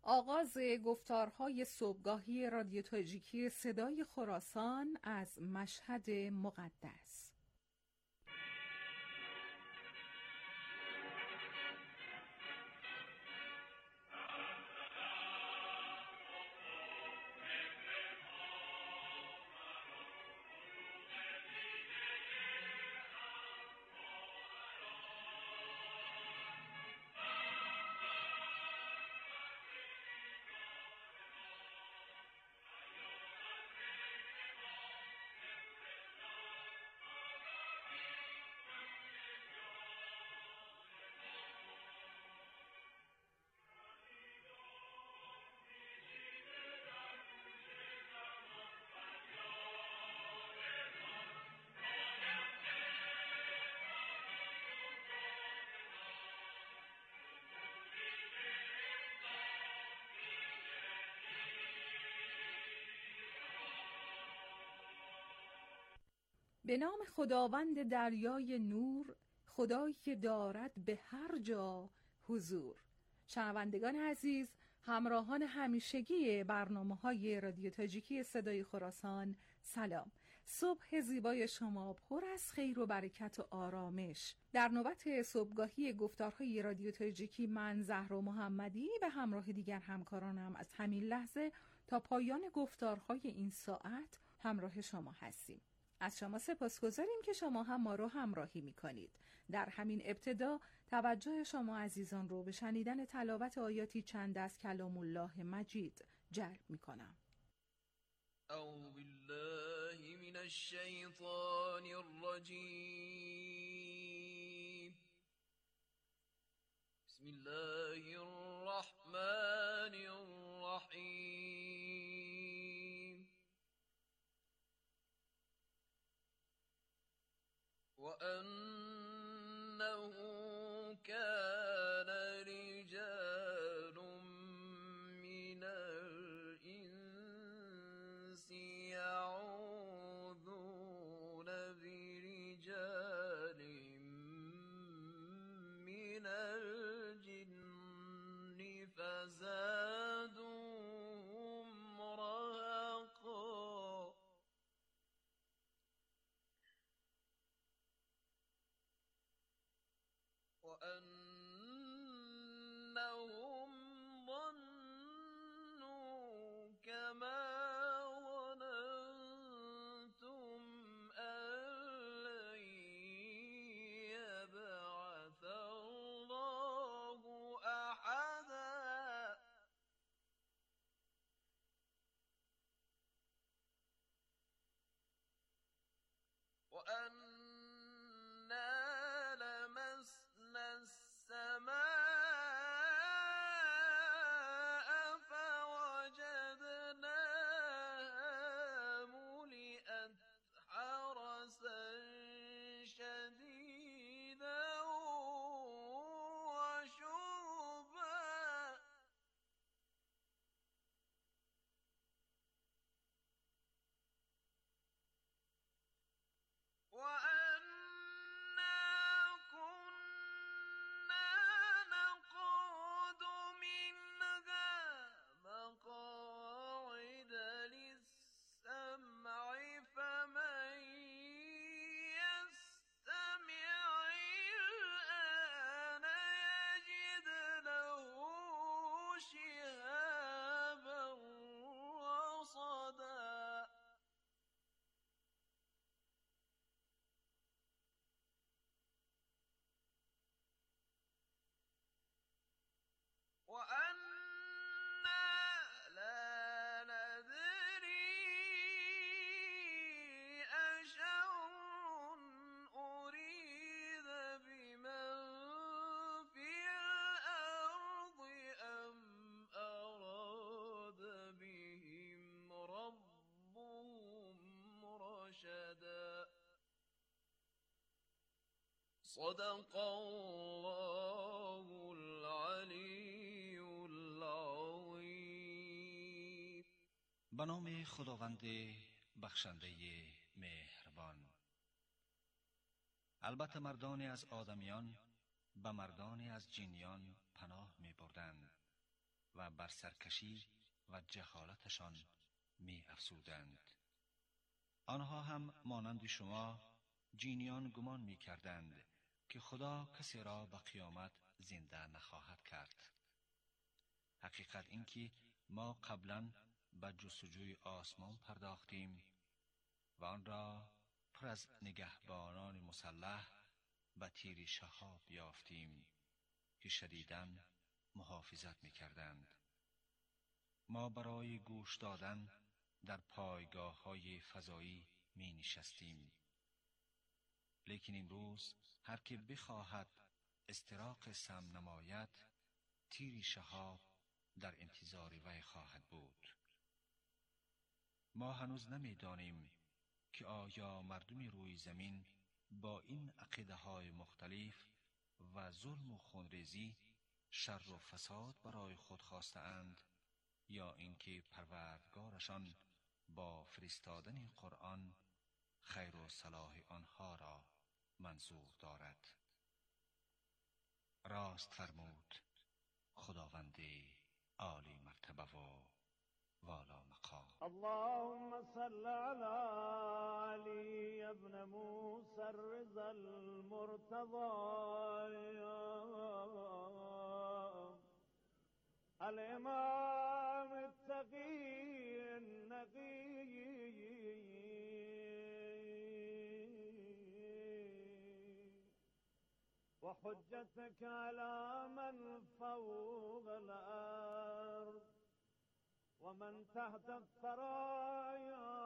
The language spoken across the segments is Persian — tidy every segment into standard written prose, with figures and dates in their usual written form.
آغاز گفتارهای صبحگاهی رادیو تاجیکی صدای خراسان از مشهد مقدس. به نام خداوند دریای نور، خدایی که دارد به هر جا حضور. شنوندگان عزیز، همراهان همیشگی برنامه‌های رادیو تاجیکی صدای خراسان، سلام. صبح زیبای شما پر از خیر و برکت و آرامش. در نوبت صبحگاهی گفتارهای رادیو تاجیکی من زهرا محمدی به همراه دیگر همکارانم از همین لحظه تا پایان گفتارهای این ساعت همراه شما هستیم. از شما سپاسگزاریم که شما هم ما رو همراهی می‌کنید. در همین ابتدا توجه شما عزیزان رو به شنیدن تلاوت آیاتی چند از کلام الله مجید جلب می‌کنم. اعوذ بالله من الشیطان الرجیم. بسم الله الرحمن الرحیم. وَأَنَّهُ كَانَ رِجَالٌ مِّنَ الْإِنسِ يَعُوذُونَ بِرِجَالٍ مِّنَ الْجِنِّ فَزَادُوهُمْ رَهَقًا. وَأَنَّهُمْ ظَنُّوا كَمَا ظَنَنتُمْ أَن لَّن يَبْعَثَ اللَّهُ أَحَدًا. وَأَنَّا لَمَسْنَا السَّمَاءَ فَوَجَدْنَاهَا مُلِئَتْ حَرَسًا شَدِيدًا وَشُهُبًا. وَأَنَّا كُنَّا نَقْعُدُ مِنْهَا مَقَاعِدَ لِلسَّمْعِ فَمَن يَسْتَمِعِ الْآنَ يَجِدْ لَهُ شِهَابًا رَّصَدًا. وَأَنَّا لَا نَدْرِي أَشَرٌّ أُرِيدَ بِمَن فِي الْأَرْضِ أَمْ أَرَادَ بِهِمْ رَبُّهُمْ رَشَدًا. صدق الله العلی العظیم. به نام خداوند بخشنده مهربان. البته مردانی از آدمیان به مردانی از جنیان پناه می بردند و بر سرکشی و جهالتشان می افزودند. آنها هم مانند شما جینیان گمان می کردند که خدا کسی را به قیامت زنده نخواهد کرد. حقیقت این که ما قبلا به جستجوی آسمان پرداختیم و آن را پر از نگهبانان مسلح به تیر شهاب یافتیم که شدیداً محافظت می کردند. ما برای گوش دادن در پایگاه های فضایی می نشستیم. لیکن امروز هر که بخواهد استراق سم نماید، تیر شهاب در انتظار وی خواهد بود. ما هنوز نمی دانیم که آیا مردم روی زمین با این عقیده های مختلف و ظلم و خونریزی شر و فساد برای خود خواسته اند یا اینکه پروردگارشان با فرستادن قرآن خیر و صلاح آنها را منظور دارد. راست فرمود خداوند عالی مرتبه و والا مقام. اللهم صل على علي ابن موسى الرضا المرتضى الإمام التقي النقي وحجتك على من فوق الأرض ومن تحت الثرايا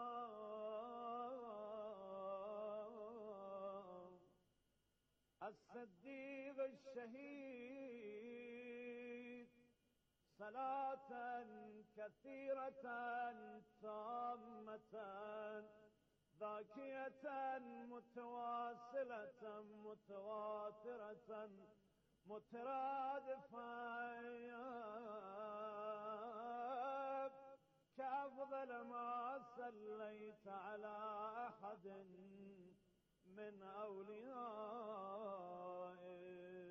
الصديق الشهيد صلاة كثيرة تامة ذاكية متواصلة متواترة مترادفة كأفضل ما صليت على أحد من أوليائك.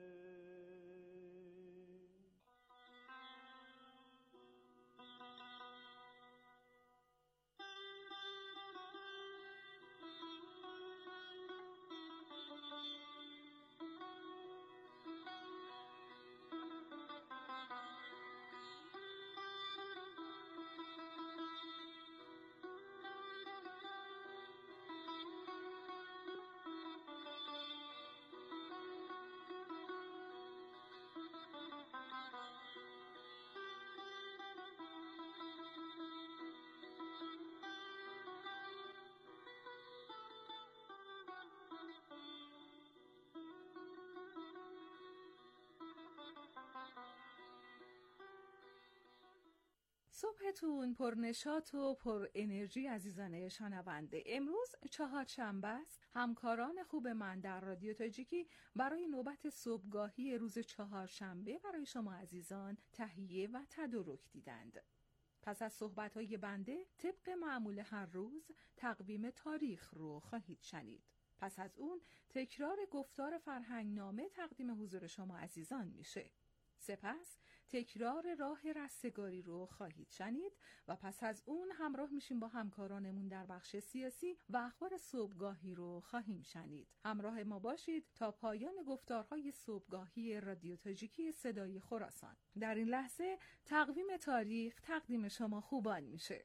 صبحتون پرنشاط و پر انرژی عزیزان شنونده. امروز چهارشنبه است. همکاران خوب من در رادیو تاجیکی برای نوبت صبحگاهی روز چهارشنبه برای شما عزیزان تهیه و تدارک دیدند. پس از صحبت‌های بنده طبق معمول هر روز تقویم تاریخ رو خواهید شنید. پس از اون تکرار گفتار فرهنگنامه تقدیم حضور شما عزیزان میشه. سپس تکرار راه رستگاری رو خواهید شنید و پس از اون همراه میشیم با همکارانمون در بخش سیاسی و اخبار صبحگاهی رو خواهیم شنید. همراه ما باشید تا پایان گفتارهای صبحگاهی رادیو تاجیکی صدای خراسان. در این لحظه تقویم تاریخ تقدیم شما خوبان میشه.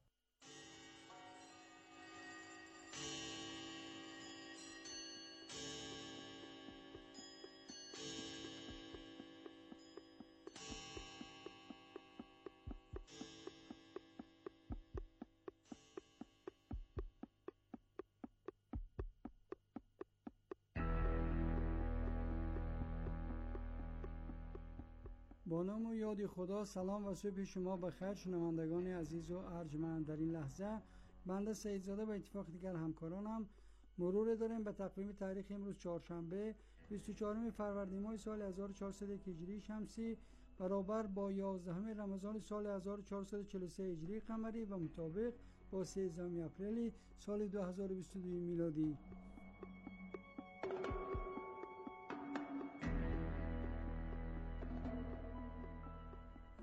با نام و یاد خدا. سلام و صبح شما بخیر شنوندگان عزیز و ارجمند. در این لحظه بنده سیدزاده و اتفاق دیگر همکارانم مرور داریم به تقویم تاریخ امروز چهارشنبه 24 فروردین ماه سال 1401 هجری شمسی برابر با 11 رمضان سال 1443 هجری قمری و مطابق با 13 اپریل سال 2022 میلادی.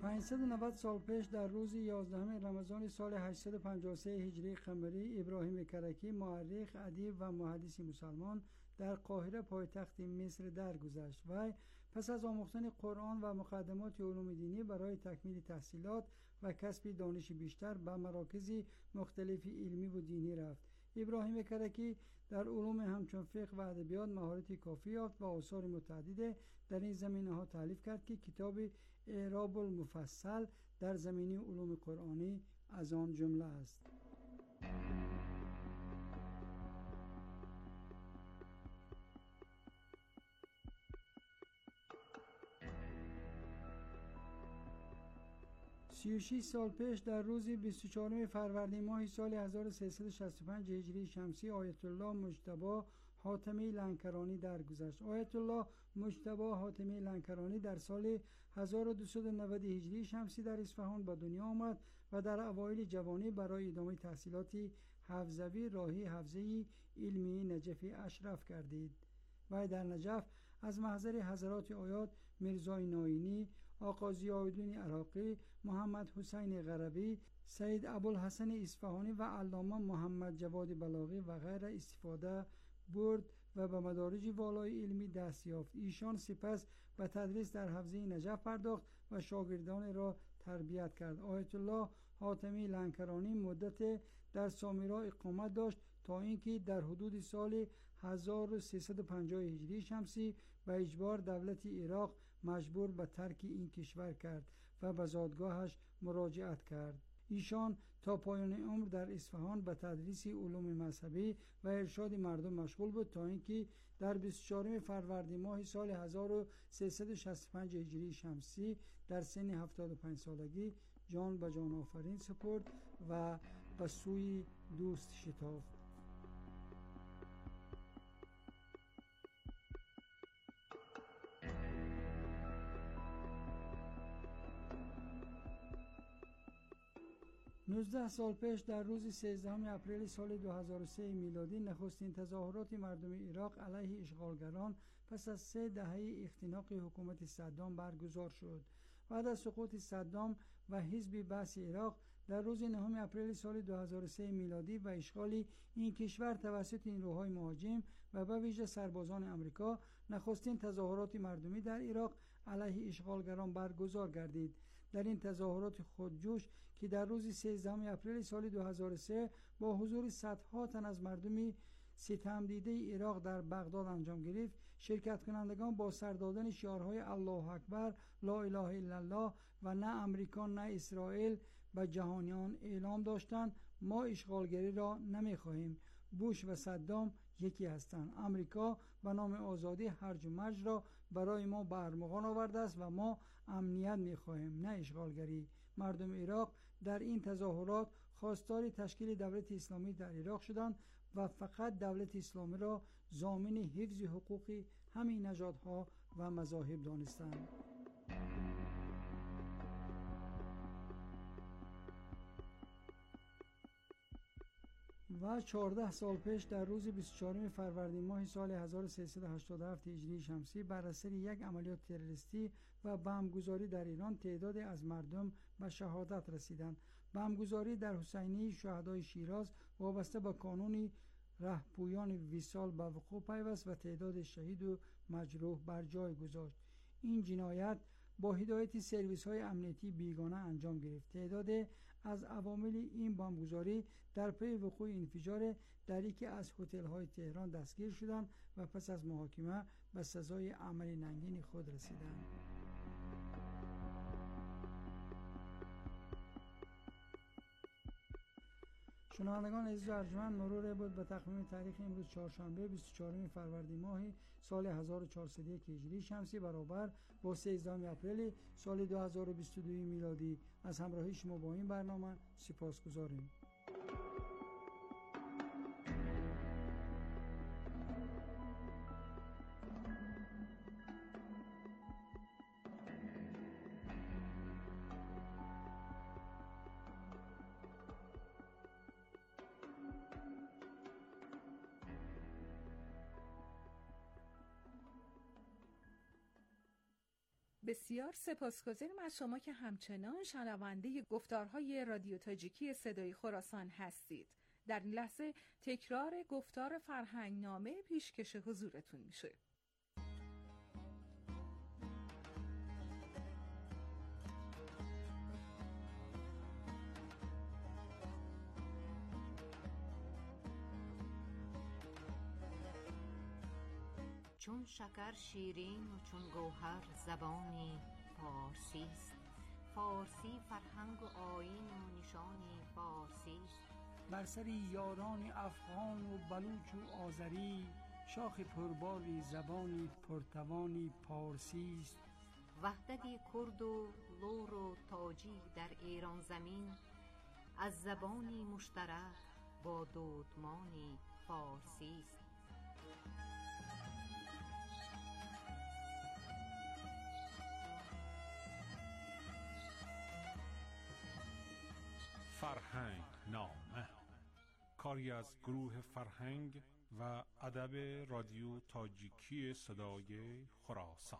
590 سال پیش در روز 11 رمضان سال 853 هجری قمری ابراهیم کرکی مورخ، ادیب و محدث مسلمان در قاهره پایتخت مصر درگذشت. وی پس از آموختن قرآن و مقدمات علوم دینی برای تکمیل تحصیلات و کسب دانش بیشتر به مراکز مختلف علمی و دینی رفت. ابراهیم کرکی در علوم همچون فقه و ادبیات مهارت کافی یافت و آثار متعدد در این زمینه‌ها تالیف کرد که کتاب اعراب المفصل در زمینه علوم قرآنی از آن جمله است. سی و 6 سال پیش در روز 24 فروردین ماه سال 1365 هجری شمسی آیت الله مجتبی حاتمی لنکرانی درگذشت. آیت الله مجتبی حاتمی لنکرانی در سال 1290 هجری شمسی در اصفهان به دنیا آمد و در اوایل جوانی برای ادامه تحصیلات حفظوی راهی حفظه علمی نجف اشرف گردید. و در نجف از محضر حضرات آیات میرزای ناینی، آقا ضیاءالدین عراقی، محمد حسین غربی، سید ابوالحسن اصفهانی و علامه محمد جواد بلاغی و غیر استفاده برد و به مدارج والای علمی دست یافت. ایشان سپس به تدریس در حوزه نجف پرداخت و شاگردان را تربیت کرد. آیت الله حاتمی لنکرانی مدت در سامرا اقامت داشت تا اینکه در حدود سال 1350 هجری شمسی به اجبار دولت عراق مجبور به ترک این کشور کرد و به زادگاهش مراجعت کرد. ایشان تا پایان عمر در اصفهان به تدریس علوم مذهبی و ارشاد مردم مشغول بود تا اینکه در 24 فروردین ماه سال 1365 هجری شمسی در سن 75 سالگی جان به جان آفرین سپرد و به سوی دوست شتافت. نوزده سال پیش در روز 13 اپریل سال 2003 میلادی نخستین تظاهرات مردم عراق علیه اشغالگران پس از 3 دهه اختناق حکومت صدام برگزار شد. بعد از سقوط صدام و حزب بعث عراق در روز 9 اپریل سال 2003 میلادی و اشغال این کشور توسط نیروهای مهاجم و به ویژه سربازان آمریکا، نخستین تظاهرات مردمی در عراق علیه اشغالگران برگزار گردید. در این تظاهرات خودجوش که در روز 13 اپریل سال 2003 با حضور صدها تن از مردم ستم دیده عراق در بغداد انجام گرفت، شرکت کنندگان با سر دادن شعارهای الله اکبر، لا اله الا الله و نه امریکا نه اسرائیل به جهانیان اعلام داشتند ما اشغالگری را نمی‌خواهیم. بوش و صدام یکی هستند. امریکا به نام آزادی هرج و مرج را برای ما به ارمغان آورده است و ما امنیت می‌خواهیم نه اشغالگری. مردم عراق در این تظاهرات خواستار تشکیل دولت اسلامی در عراق شدند و فقط دولت اسلامی را ضامن حفظ حقوق همین نژادها و مذاهب دانستند. و 14 سال پیش در روز 24 فروردین ماه سال 1387 هجری شمسی بر اثر یک عملیات تروریستی و بمبگذاری در ایران تعدادی از مردم به شهادت رسیدند. بمبگذاری در حسینیه شهدای شیراز وابسته به کانون رهپویان وصال به وقوع پیوست و تعداد شهید و مجروح بر جای گذاشت. این جنایت با هدایت سرویس‌های امنیتی بیگانه انجام گرفت. تعداد از عوامل این بمبگذاری در پی وقوع انفجار در یکی از هتل‌های تهران دستگیر شدند و پس از محاکمه به سزای عمل ننگین خود رسیدند. شنوندگان عزیز و ارجمند، مرور بود به تقویم تاریخ امروز چهارشنبه 24 فروردین ماه سال 1401 هجری شمسی برابر با 13 اپریل سال 2022 میلادی. از همراهی شما با این برنامه سپاسگزاریم. به بسیار سپاسگزاریم از شما که همچنان شنونده گفتارهای رادیو تاجیکی صدای خراسان هستید. در این لحظه تکرار گفتار فرهنگنامه پیشکش حضورتون میشه. چون شکر شیرین و چون گوهر زبانی فارسی است. فارسی فرهنگ و آیین و نشانی فارسی است. بر سر یاران افغان و بلوچ و آذری، شاخ پرباری زبانی پرتوانی پارسی است. وحدت کرد و لور و تاجی در ایران زمین، از زبانی مشترک با دودمانی فارسی است. فرهنگ نامه، کاری از گروه فرهنگ و ادب رادیو تاجیکی صدای خراسان.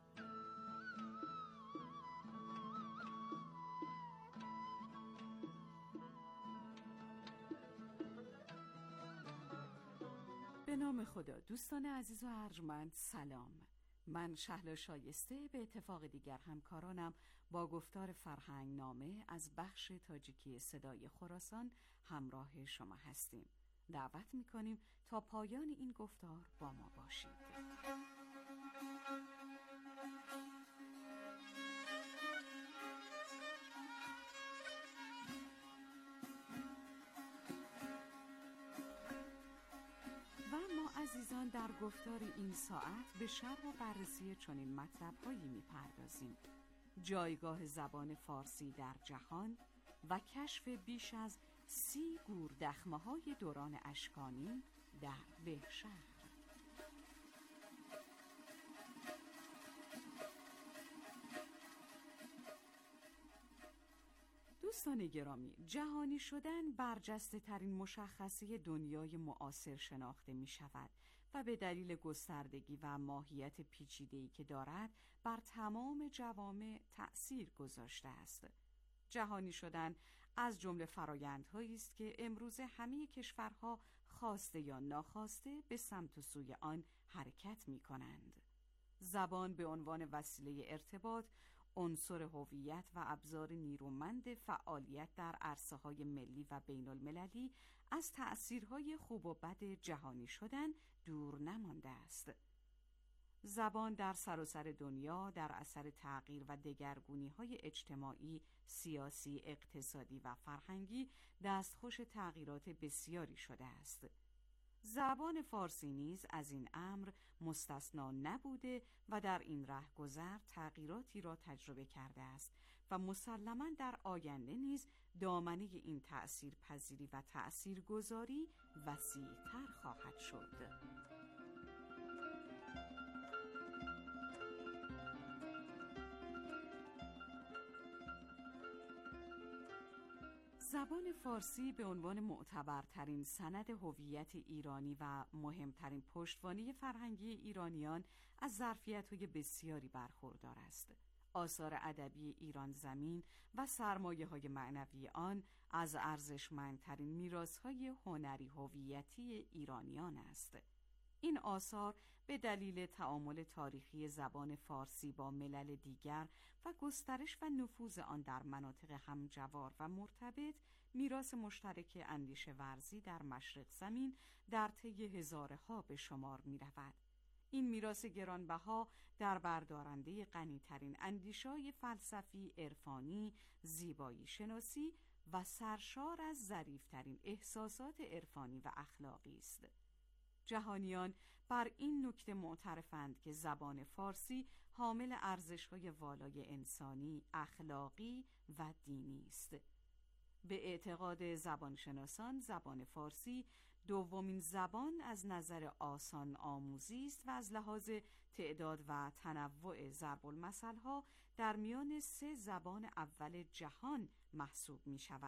به نام خدا. دوستان عزیز و ارجمند سلام. من شهلا شایسته به اتفاق دیگر همکارانم با گفتار فرهنگ نامه از بخش تاجیکی صدای خراسان همراه شما هستیم. دعوت میکنیم تا پایان این گفتار با ما باشید. و ما عزیزان در گفتار این ساعت به شرح و بررسی چنین مطلب‌هایی می‌پردازیم: جایگاه زبان فارسی در جهان و کشف بیش از 30 گوردخمه‌های دوران اشکانی در بهشهر. دوستان گرامی، جهانی شدن برجسته ترین مشخصه دنیای معاصر شناخته می شود و به دلیل گستردگی و ماهیت پیچیده‌ای که دارد بر تمام جوامع تأثیر گذاشته است. جهانی شدن از جمله فرآیندهایی است که امروز همه کشورها خواسته یا ناخواسته به سمت و سوی آن حرکت می کنند. زبان به عنوان وسیله ارتباط، عنصر هویت و ابزار نیرومند فعالیت در عرصه‌های ملی و بین المللی از تأثیرهای خوب و بد جهانی شدن دور نمانده است. زبان در سراسر دنیا در اثر تغییر و دگرگونی‌های اجتماعی، سیاسی، اقتصادی و فرهنگی دستخوش تغییرات بسیاری شده است. زبان فارسی نیز از این امر مستثنا نبوده و در این رهگذر تغییراتی را تجربه کرده است و مسلماً در آینده نیز دامنه این تأثیر پذیری و تأثیرگذاری وسیع‌تر خواهد شد. زبان فارسی به عنوان معتبرترین سند هویت ایرانی و مهمترین پشتوانه فرهنگی ایرانیان از ظرفیت‌های بسیاری برخوردار است. آثار ادبی ایران زمین و سرمایه‌های معنوی آن از ارزشمندترین میراث‌های هنری هویتی ایرانیان است. این آثار به دلیل تعامل تاریخی زبان فارسی با ملل دیگر و گسترش و نفوذ آن در مناطق همجوار و مرتبط، میراث مشترک اندیشه ورزی در مشرق زمین در طی هزارها به شمار می رود. این میراث گرانبها در بردارنده غنی‌ترین اندیشه‌های فلسفی، عرفانی، زیبایی شناسی و سرشار از ظریف‌ترین احساسات عرفانی و اخلاقی است. جهانیان بر این نکته معترفند که زبان فارسی حامل ارزش‌های والای انسانی، اخلاقی و دینی است. به اعتقاد زبانشناسان زبان فارسی دومین زبان از نظر آسان آموزی است و از لحاظ تعداد و تنوع ضرب المثل‌ها در میان 3 زبان اول جهان محسوب می شود.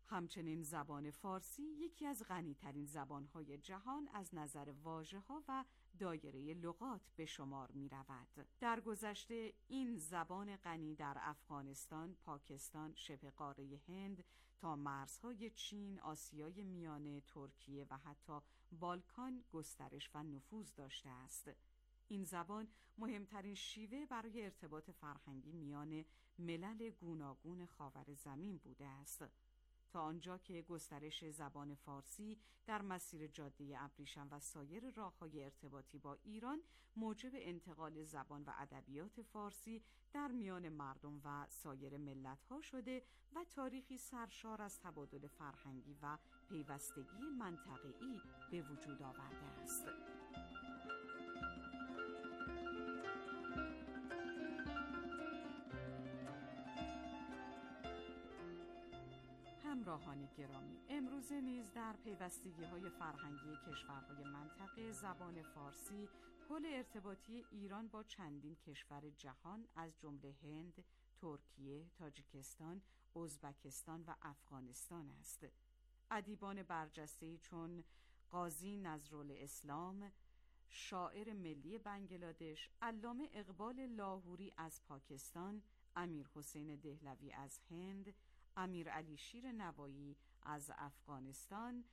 همچنین زبان فارسی یکی از غنی‌ترین زبان‌های جهان از نظر واژه‌ها و دایره لغات به شمار می‌رود. در گذشته این زبان غنی در افغانستان، پاکستان، شبه قاره هند تا مرزهای چین، آسیای میانه، ترکیه و حتی بالکان گسترش و نفوذ داشته است. این زبان مهمترین شیوه برای ارتباط فرهنگی میان ملل گوناگون خاورزمین بوده است. تا آنجا که گسترش زبان فارسی در مسیر جاده ابریشم و سایر راه‌های ارتباطی با ایران موجب انتقال زبان و ادبیات فارسی در میان مردم و سایر ملت‌ها شده و تاریخی سرشار از تبادل فرهنگی و پیوستگی منطقه‌ای به وجود آورده است. همراهان گرامی، امروزه نیز در پیوستگی‌های فرهنگی کشورهای منطقه زبان فارسی پل ارتباطی ایران با چندین کشور جهان از جمله هند، ترکیه، تاجیکستان، ازبکستان و افغانستان است. ادیبان برجسته‌ای چون قاضی نظرالاسلام، شاعر ملی بنگلادش، علامه اقبال لاهوری از پاکستان، امیر حسین دهلوی از هند، امیر علی شیر نوایی از افغانستان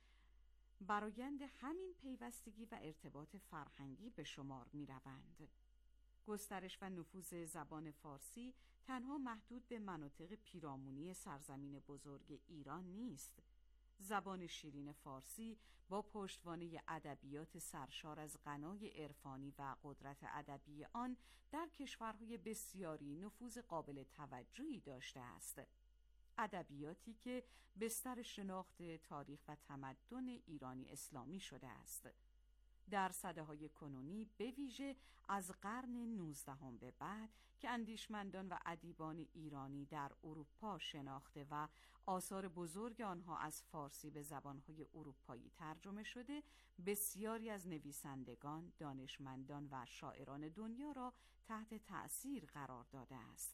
برآیند همین پیوستگی و ارتباط فرهنگی به شمار می روند. گسترش و نفوذ زبان فارسی تنها محدود به مناطق پیرامونی سرزمین بزرگ ایران نیست. زبان شیرین فارسی با پشتوانه ادبیات سرشار از غنای عرفانی و قدرت ادبی آن در کشورهای بسیاری نفوذ قابل توجهی داشته است. ادبیاتی که بستر شناخت تاریخ و تمدن ایرانی اسلامی شده است. در سده‌های کنونی به ویژه از قرن 19 به بعد که اندیشمندان و ادیبان ایرانی در اروپا شناخته و آثار بزرگ آنها از فارسی به زبانهای اروپایی ترجمه شده، بسیاری از نویسندگان، دانشمندان و شاعران دنیا را تحت تأثیر قرار داده است.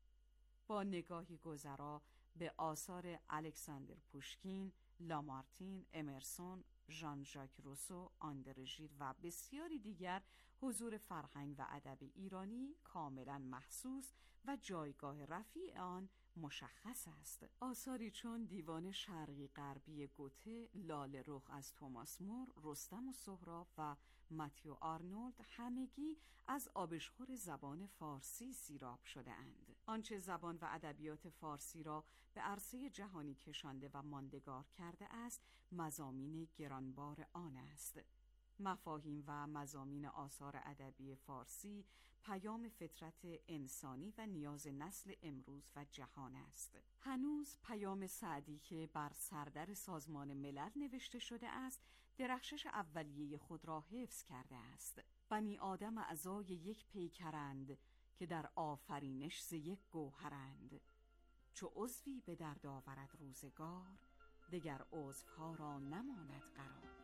با نگاهی گذرا به آثار الکساندر پوشکین، لامارتین، امرسون، ژان ژاک روسو، آندره ژید و بسیاری دیگر حضور فرهنگ و ادب ایرانی کاملا محسوس و جایگاه رفیع آن مشخص است. آثاری چون دیوان شرقی غربی گوته، لاله رخ از توماس مور، رستم و سهراب و متیو آرنولد همگی از آبشخور زبان فارسی سیراب شده اند. آنچه زبان و ادبیات فارسی را به عرصه جهانی کشانده و ماندگار کرده است، مضامین گرانبار آن است. مفاهیم و مضامین آثار ادبی فارسی پیام فطرت انسانی و نیاز نسل امروز و جهان است. هنوز پیام سعدی که بر سردر سازمان ملل نوشته شده است، درخشش اولیه خود را حفظ کرده است. بنی آدم اعضای یک پیکرند که در آفرینش ز یک گوهرند. چو عضوی به درد آورد روزگار، دگر عضوها را نماند قرار.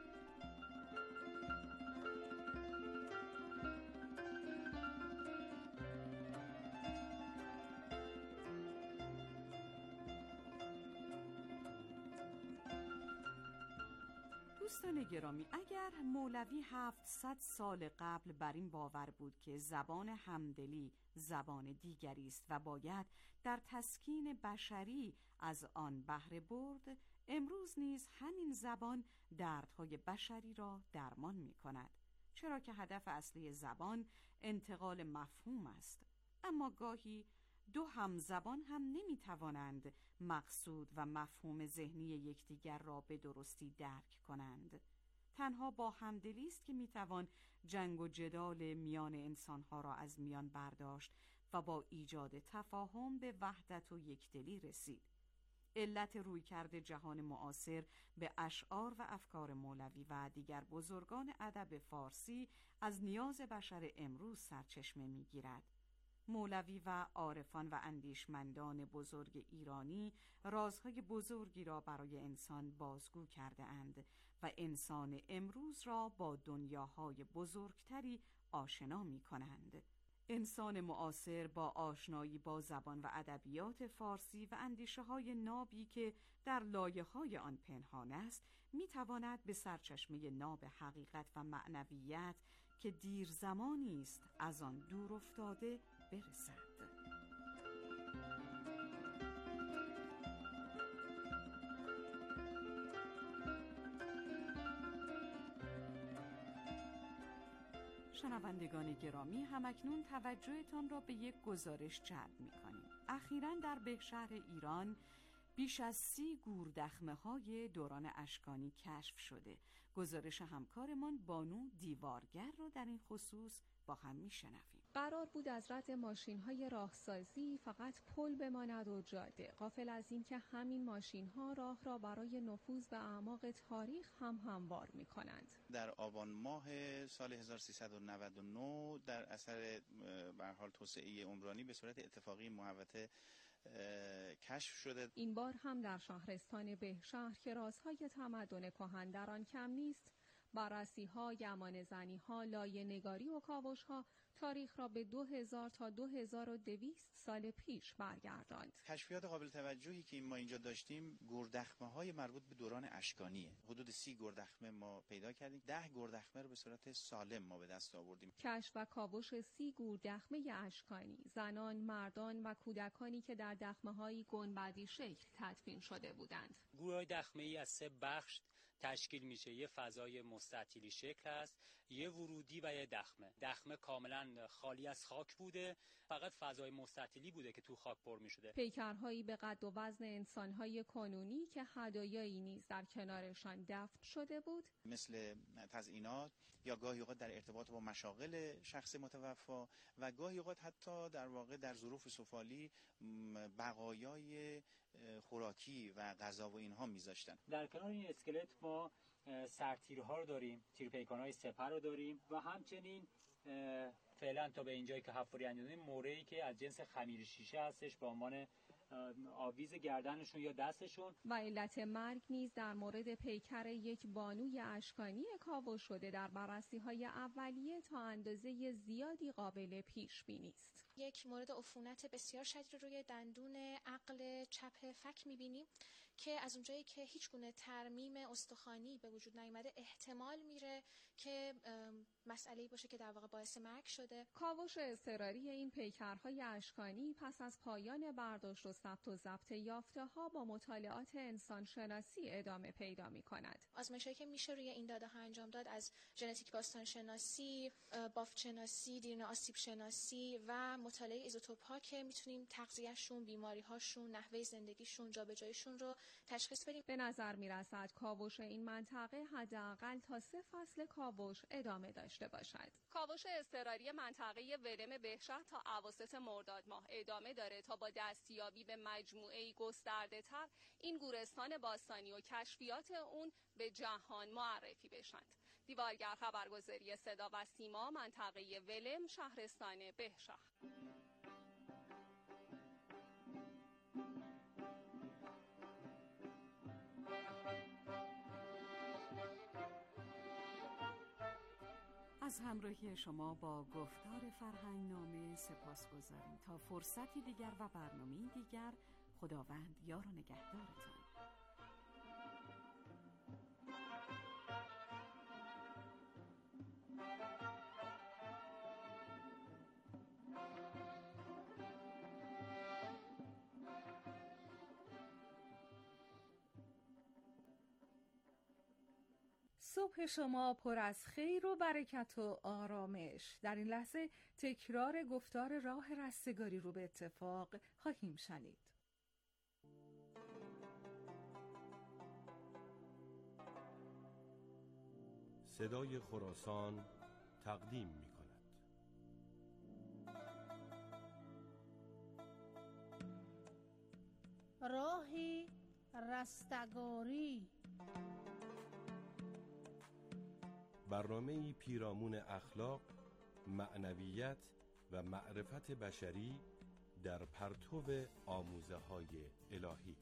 دوستان گرامی، اگر مولوی 700 سال قبل بر این باور بود که زبان همدلی زبان دیگری است و باید در تسکین بشری از آن بهره برد، امروز نیز همین زبان دردهای بشری را درمان می کند. چرا که هدف اصلی زبان انتقال مفهوم است. اما گاهی دو همزبان هم نمی توانند مقصود و مفهوم ذهنی یکدیگر را به درستی درک کنند. تنها با همدلی است که می توان جنگ و جدال میان انسانها را از میان برداشت و با ایجاد تفاهم به وحدت و یکدلی رسید. علت رویکرد جهان معاصر به اشعار و افکار مولوی و دیگر بزرگان ادب فارسی از نیاز بشر امروز سرچشمه می گیرد. مولوی و عارفان و اندیشمندان بزرگ ایرانی رازهای بزرگی را برای انسان بازگو کرده اند و انسان امروز را با دنیاهای بزرگتری آشنا می کنند. انسان معاصر با آشنایی با زبان و ادبیات فارسی و اندیشه‌های نابی که در لایه‌های آن پنهان است، می‌تواند به سرچشمه ناب حقیقت و معنویت که دیر زمانی است از آن دور افتاده برسد. شنوندگان گرامی، همکنون توجهتان را به یک گزارش جلب می‌کنیم. اخیراً در بهشهر ایران بیش از 30 گوردخمه‌های دوران اشکانی کشف شده. گزارش همکارمان بانو دیوارگر را در این خصوص با هم می‌شنویم. قرار بود از رد ماشین‌های راهسازی فقط پل بماند و جاده، غافل از اینکه همین ماشین‌ها راه را برای نفوذ به اعماق تاریخ هم هموار می‌کنند. در آبان ماه سال 1399 در اثر به هر حال توسعه عمرانی به صورت اتفاقی محوطه کشف شده. این بار هم در شهرستان بهشهر که رازهای تمدن کهن در آن کم نیست، بررسی‌ها، گمانه‌زنی‌ها، لایه‌نگاری و کاوش‌ها تاریخ را به 2000 تا 2200 سال پیش برگرداند. کشفیات قابل توجهی که ما اینجا داشتیم گوردخمه‌های مربوط به دوران اشکانیه. حدود 30 گوردخمه ما پیدا کردیم. 10 گوردخمه رو به صورت سالم ما به دست آوردیم. کشف و کاوش 30 گوردخمه اشکانی، زنان، مردان و کودکانی که در دخمه‌های گنبدی شکل تدفین شده بودند. گورای دخمه‌ای از 3 بخش تشکیل میشه. یه فضای مستطیلی شکل است، یه ورودی و یه دخمه کاملا خالی از خاک بوده، فقط فضای مستطیلی بوده که تو خاک پر میشده. پیکرهایی به قد و وزن انسانهای کنونی که هدایایی نیز در کنارشان دفن شده بود، مثل تزیینات یا گاهی اوقات در ارتباط با مشاغل شخص متوفا و گاهی اوقات حتی در واقع در ظروف سفالی بقایای خوراکی و غذا و اینها میذاشتن. در کنار این اسکلت ما سرتیرها رو داریم، تیرپیکان‌های سپر رو داریم و همچنین فعلا تا به اینجایی که حفاری انجام مورایی که از جنس خمیر شیشه هستش به عنوان آویز گردنشون یا دستشون. و علت مرگ نیز در مورد پیکر یک بانوی اشکانی کاوش شده در بررسی‌های اولیه تا اندازه زیادی قابل پیش بینی است. یک مورد عفونت بسیار شدید روی دندون عقل چپ فک می‌بینیم که از اونجایی که هیچ گونه ترمیم استخوانی به وجود نیامده احتمال میره که مسئله‌ای باشه که در واقع باعث مرگ شده. کاوش اضطراری این پیکرهای اشکانی پس از پایان برداشت و ثبت و ضبط یافته‌ها با مطالعات انسانشناسی ادامه پیدا می‌کند. آزمایش‌هایی که میشه روی این داده‌ها انجام داد از ژنتیک باستانشناسی، بافت‌شناسی، دیرینه آسیب شناسی و مطالعه ایزوتوپ‌ها که میتونیم تغذیه‌شون، بیماری‌هاشون، نحوه زندگیشون، جابجاییشون رو تشخیص بدیم. به نظر می‌رسد کاوش این منطقه حداقل تا 3 فصل کاوش ادامه داشته باشد. کاوش اضطراری منطقه ولم بهشهر تا اواسط مرداد ماه ادامه داره تا با دستیابی به مجموعه‌ای گسترده‌تر این گورستان باستانی و کشفیات اون به جهان معرفی بشند. دیوارگر، خبرگزاری صدا و سیما، منطقه ولم، شهرستان بهشهر. از همراهی شما با گفتار فرهنگنامه سپاسگزاریم. تا فرصتی دیگر و برنامه‌ای دیگر، خداوند یار و نگهدارتان. صبح شما پر از خیر و برکت و آرامش. در این لحظه تکرار گفتار راه رستگاری رو به اتفاق خواهیم شنید. صدای خراسان تقدیم می کند. راهی رستگاری، برنامه‌ای پیرامون اخلاق، معنویت و معرفت بشری در پرتو آموزه‌های الهی.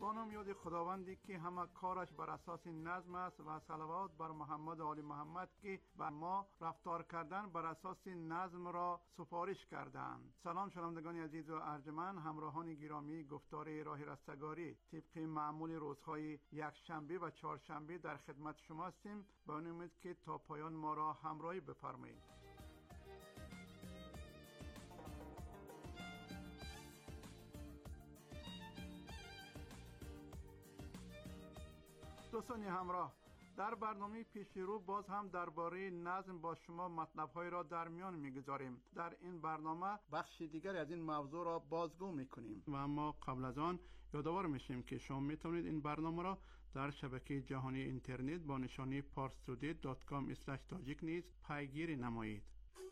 با نام یاد خداوندی که همه کارش بر اساس نظم است و صلوات بر محمد و آل محمد که بر ما رفتار کردن بر اساس نظم را سفارش کردند. سلام شنوندگان عزیز و ارجمند، همراهان گرامی، گفتار راه رستگاری طبق معمول روزهای یکشنبه و چهارشنبه در خدمت شما هستیم. با امید که تا پایان ما را همراهی بفرمایید. دوستان همراه، در برنامه پیش رو باز هم درباره نظم با شما مطلب‌های را در میان می‌گذاریم. در این برنامه بخش دیگر از این موضوع را بازگو می‌کنیم و اما قبل از آن یادآور میشیم که شما میتونید این برنامه را در شبکه جهانی اینترنت با نشانی parstoday.com/tajik نیز پیگیری نمایید.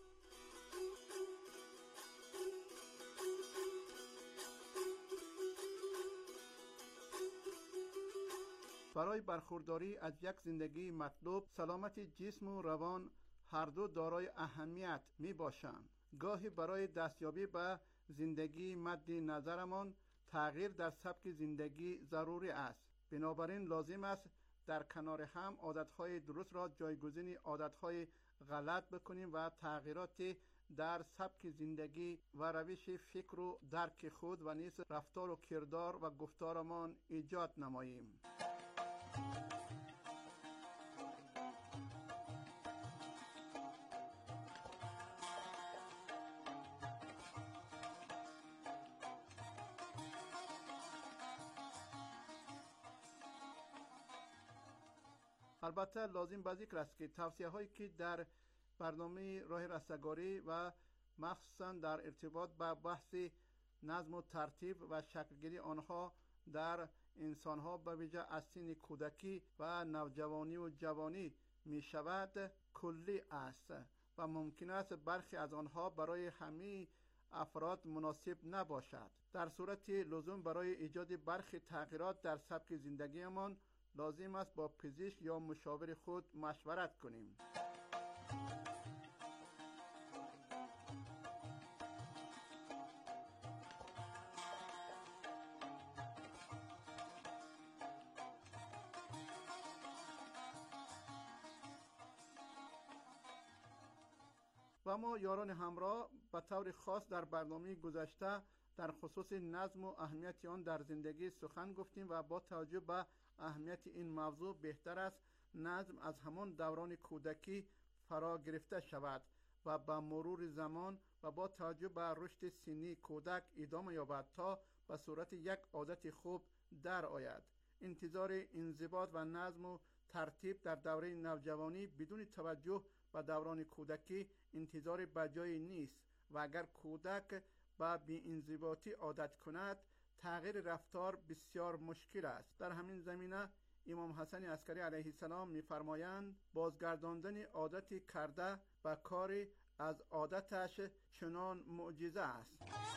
برای برخورداری از یک زندگی مطلوب، سلامت جسم و روان هر دو دارای اهمیت می باشند. گاهی برای دستیابی به زندگی مد نظرمان تغییر در سبک زندگی ضروری است. بنابراین لازم است در کنار هم عادتهای درست را جایگزین عادتهای غلط بکنیم و تغییرات در سبک زندگی و روش فکر و درک خود و نیز رفتار و کردار و گفتارمان ایجاد نماییم. البته لازم به ذکر است که توصیه هایی که در برنامه راه رستگاری و مخصوصا در ارتباط با بحث نظم و ترتیب و شکلگیری آنها در انسانها به ویژه از سن کودکی و نوجوانی و جوانی می شود کلی است و ممکن است برخی از آنها برای همه افراد مناسب نباشد. در صورت لزوم برای ایجاد برخی تغییرات در سبک زندگیمان لازم است با پزشک یا مشاور خود مشورت کنیم. و ما یاران همراه به طور خاص در برنامه گذشته در خصوص نظم و اهمیت آن در زندگی سخن گفتیم و با توجه به اهمیت این موضوع بهتر است نظم از همان دوران کودکی فرا گرفته شود و با مرور زمان و با توجه به رشد سنی کودک ادامه یابد تا به صورت یک عادت خوب در آید. انتظار انضباط و نظم و ترتیب در دوره نوجوانی بدون توجه به دوران کودکی انتظار بجایی نیست و اگر کودک به بی‌انضباطی عادت کند تغییر رفتار بسیار مشکل است. در همین زمینه امام حسن عسکری علیه السلام می‌فرمایند بازگرداندن عادتی کرده به کاری از عادتش چنان معجزه است.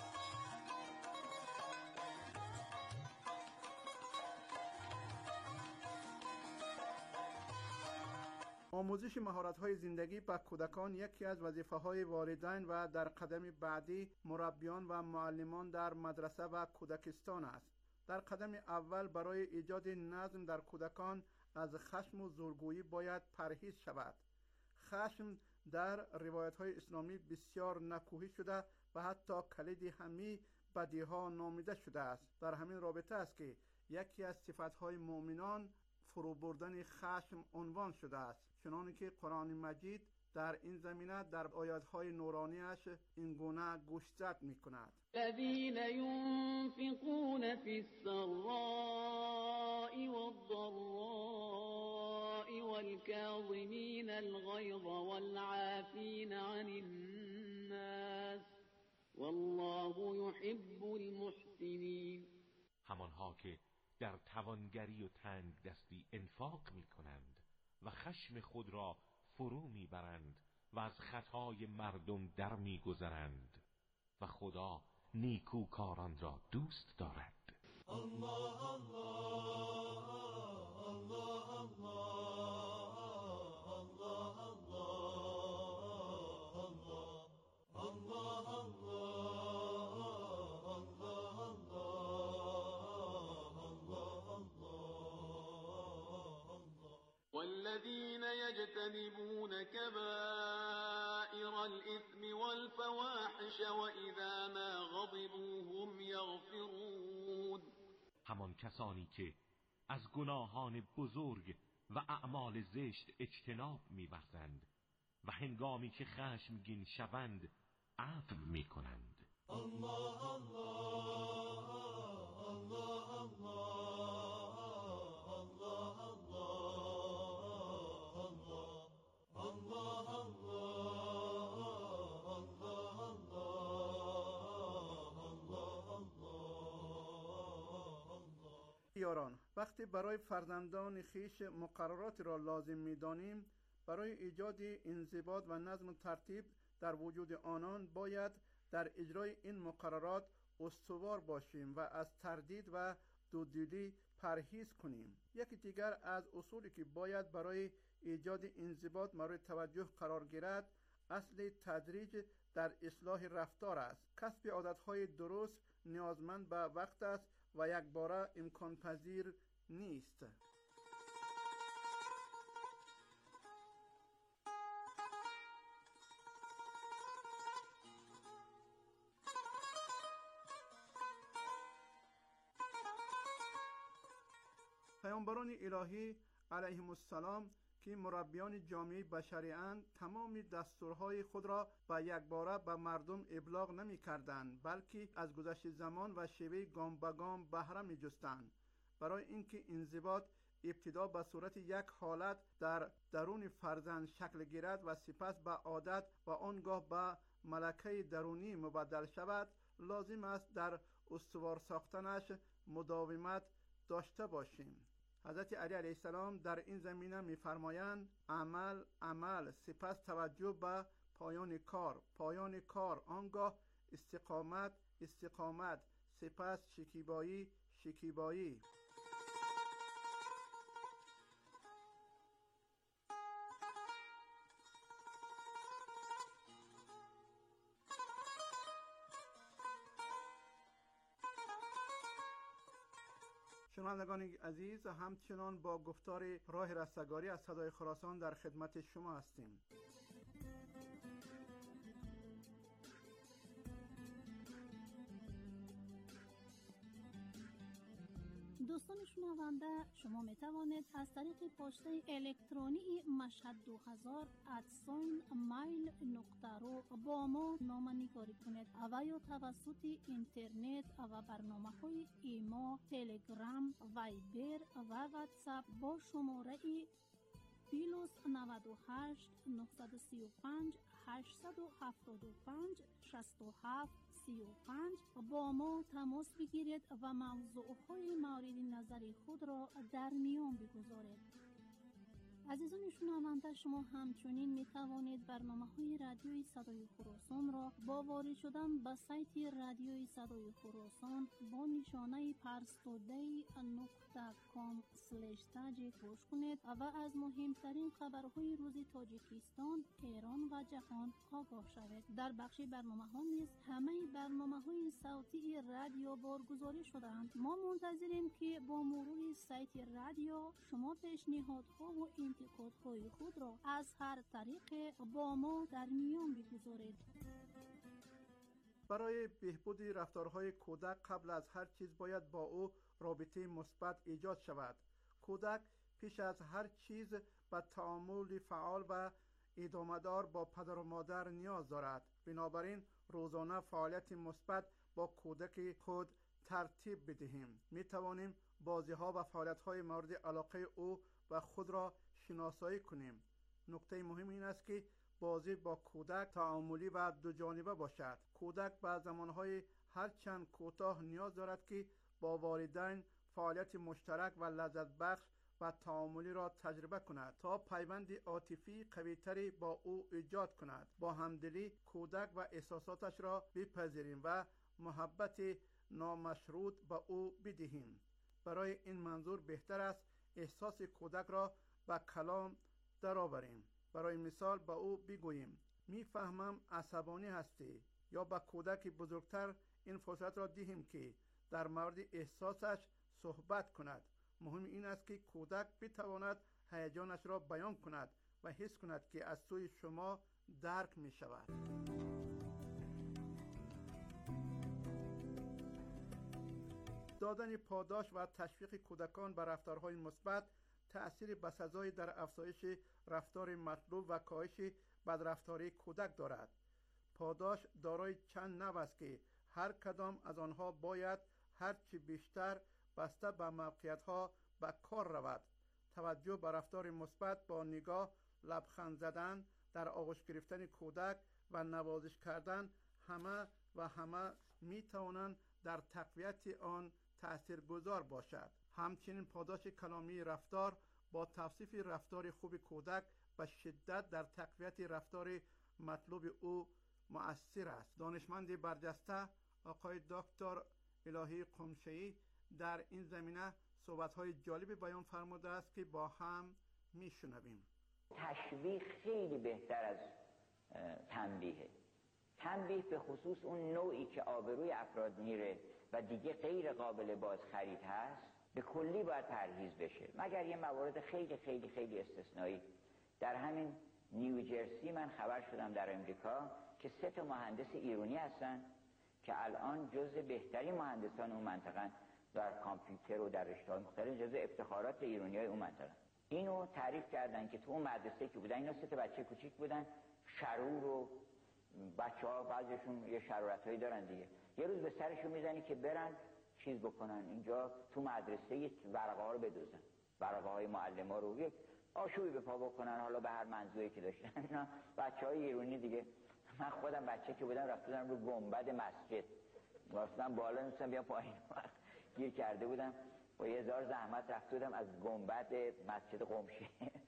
آموزش مهارت‌های زندگی به کودکان یکی از وظیفه‌های والدین و در قدم بعدی مربیان و معلمان در مدرسه و کودکستان است. در قدم اول برای ایجاد نظم در کودکان از خشم و زورگویی باید پرهیز شود. خشم در روایت‌های اسلامی بسیار نکوهی شده و حتی کلید همه بدیها نامیده شده است. در همین رابطه است که یکی از صفت‌های مؤمنان فرو بردن خشم عنوان شده است، چنانکه که قرآن مجید در این زمینه در آیات‌های نورانیش این گونه گوشزد می‌کند: الذين ينفقون في السراء والضراء والكاظمين الغيظ والعافين عن الناس والله يحب المحسنين. همانها که در توانگری و تنگ دستی انفاق می کنند و خشم خود را فرو می برند و از خطای مردم در می گذرند و خدا نیکوکاران را دوست دارد. الله الله الله الله الله الله الله الذين يجتنبون كبائر الإثم والفواحش وإذا ما غضبوا هم يغفرون. همان کسانی که از گناهان بزرگ و اعمال زشت اجتناب می‌ورزند و هنگامی که خشمگین شوند عفو می‌کنند. الله الله الله الله الله یاران، وقتی برای فرزندان خیش مقررات را لازم می‌دانیم، برای ایجاد انضباط و نظم و ترتیب در وجود آنان باید در اجرای این مقررات استوار باشیم و از تردید و دودیلی پرهیز کنیم. یکی دیگر از اصولی که باید برای ایجاد انضباط مورد توجه قرار گیرد، اصل تدریج در اصلاح رفتار است. کسب عادتهای درست نیازمند به وقت است و یک باره امکان پذیر نیست. پیامبران الهی علیهم السلام که مربیان جامعه بشری اند، تمام دستورهای خود را به یک باره به مردم ابلاغ نمی کردند، بلکه از گذشت زمان و شیوه گام به گام بهره می جستند. برای اینکه انضباط ابتدا به صورت یک حالت در درون فرزند شکل گیرد و سپس به عادت و آنگاه به ملکه درونی مبدل شود، لازم است در استوار ساختنش مداومت داشته باشیم. حضرت علی علیه السلام در این زمینه می‌فرمایند: عمل عمل، سپس توجه به پایان کار، پایان کار، آنگاه استقامت استقامت، سپس شکیبایی شکیبایی. شنوندگان عزیز، همچنان با گفتار راه رستگاری از صدای خراسان در خدمت شما هستیم. دوستان شنونده، شما می توانید از طریق پسته الکترونی mashhad2000@mail.ru با ما نامه‌نگاری کنید و یا توسط اینترنت و برنامه‌های ایما، تلگرام، وایبر و واتساپ با شماره +98 935 875 67 35 با ما تماس بگیرید و موضوعهای مورد نظر خود را در میان بگذارید. عزیزان شنونده، شما همچنین می توانید برنامه‌های رادیوی صدای خراسان را با وارد شدن به سایت رادیوی صدای خراسان با نشانه parstoday.com/tag گوش کنید و از مهمترین خبرهای روز تاجیکستان، ایران و جهان آگاه شوید. در بخش برنامه‌ها نیز همه برنامه‌های صوتی رادیو بارگذاری شده‌اند. ما منتظریم که با مرور سایت رادیو شما پیشنهادها و انتقادهای خود را از هر طریق با ما در میان بگذارید. برای بهبود رفتارهای کودک قبل از هر چیز باید با او رابطه مثبت ایجاد شود. کودک پیش از هر چیز به تعامل فعال و ادامه‌دار با پدر و مادر نیاز دارد. بنابراین روزانه فعالیت مثبت با کودک خود ترتیب بدهیم. می توانیم بازی‌ها و فعالیت‌های مورد علاقه او و خود را شناسایی کنیم. نکته مهم این است که بازی با کودک تعاملی و دو جانبه باشد. کودک به زمانهای هرچند کوتاه نیاز دارد که با والدین فعالیت مشترک و لذت بخش و تعاملی را تجربه کند تا پیوند عاطفی قوی‌تری با او ایجاد کند. با همدلی کودک و احساساتش را بپذیریم و محبت نامشروط به او بدهیم. برای این منظور بهتر است احساس کودک را به کلام درآوریم. برای مثال به او بگوییم: میفهمم عصبانی هستی، یا به کودک بزرگتر این فرصت را دهیم که در مورد احساسش صحبت کند. مهم این است که کودک بتواند هیجانش را بیان کند و حس کند که از سوی شما درک می شود. دادن پاداش و تشویق کودکان به رفتارهای مثبت تأثیر بسزایی در افزایش رفتار مطلوب و کاهش بدرفتاری کودک دارد. پاداش دارای چند نوع است که هر کدام از آنها باید هرچی بیشتر بسته به موقعیت‌ها به کار رود. توجه به رفتار مثبت با نگاه، لبخند زدن، در آغوش گرفتن کودک و نوازش کردن همه می توانند در تقویت آن تاثیرگذار باشد. همچنین پاداش کلامی رفتار با توصیف رفتار خوب کودک به شدت در تقویت رفتار مطلوب او مؤثر است. دانشمند برجسته آقای دکتر الهی قمشه‌ای در این زمینه صحبت‌های جالب بیان فرموده است که با هم میشنویم. تشویق خیلی بهتر از تنبیه به خصوص اون نوعی که آبروی افراد میره و دیگه غیر قابل بازخرید هست به کلی باید پرهیز بشه، مگر یه موارد خیلی خیلی خیلی استثنایی. در همین نیوجرسی من خبر شدم در امریکا که 3 مهندس ایرانی هستن که الان جزء بهترین مهندسان اون منطقه در کامپیوتر و در رشته‌های مختلف، جزء افتخارات ایرانی‌های اون منطقه. اینو تعریف کردن که تو اون مدرسه که بودن اینا 3 بچه کوچیک بودن، شرور و بچه‌ها بعضیشون یه شرارتایی دارن دیگه. یه روز به سرشون میزنی که برن چیز بکنن اینجا تو مدرسه ورقه‌ها رو بدوزن، ورقه‌های معلم‌ها رو یک آشوبی به پا بکنن، حالا به هر منظوری که داشتن. اینا بچه‌های ایرانی دیگه. من خودم بچه که بودم رفتم رو گنبد مسجد، واسطم بالا نمی‌تونم بیام پایین، گیر کرده بودم، با 1000 زحمت رفته بودم از گنبد مسجد قمشه،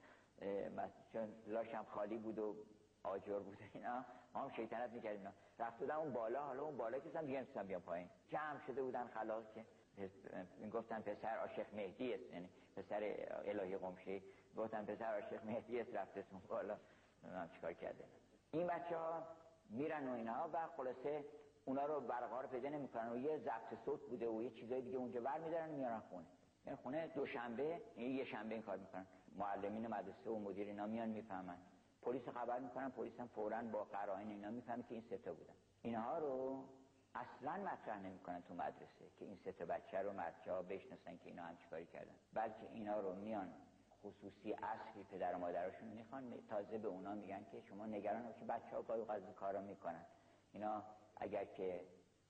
چون لاشم خالی بود و آجر بود اینا، ما هم شیطنت می‌کردیم اینا، رفته بودم اون بالا، حالا اون بالا که دیگه نمی‌تونم بیام پایین. جمع شده بودن خلاص که میگفتن پسر عاشق مهدی است، یعنی پسر الهی قمشه، گفتن پسر عاشق مهدی است رفته اون بالا، من چیکار کرده. این بچه‌ها میرن و اینا و خلاصه اونا رو ورقه‌ها رو پیدا نمی‌کنن و یه ضبط صوت بوده و یه چیزای دیگه اونجا برمی‌دارن میارن خونه. یعنی خونه دوشنبه، یه شنبه این کار می‌کنن. معلمین مدرسه و مدیر اینا میان میفهمن. پلیس خبر می‌کنن، پلیس هم فوراً با قرائن اینا میفهمه که این 3 بودن. اینها رو اصلاً مطرح نمی‌کنن تو مدرسه که این 3 بچه رو بچه‌ها بشناسن که اینا هم چیکاری کردن. بلکه اینا رو میان خصوصی اصلی پدر و مادرشون میخوان، تازه به اونا میگن که شما نگران نباشید بچه‌ها گاهی اوقات این کارا میکنن. اینا اگر که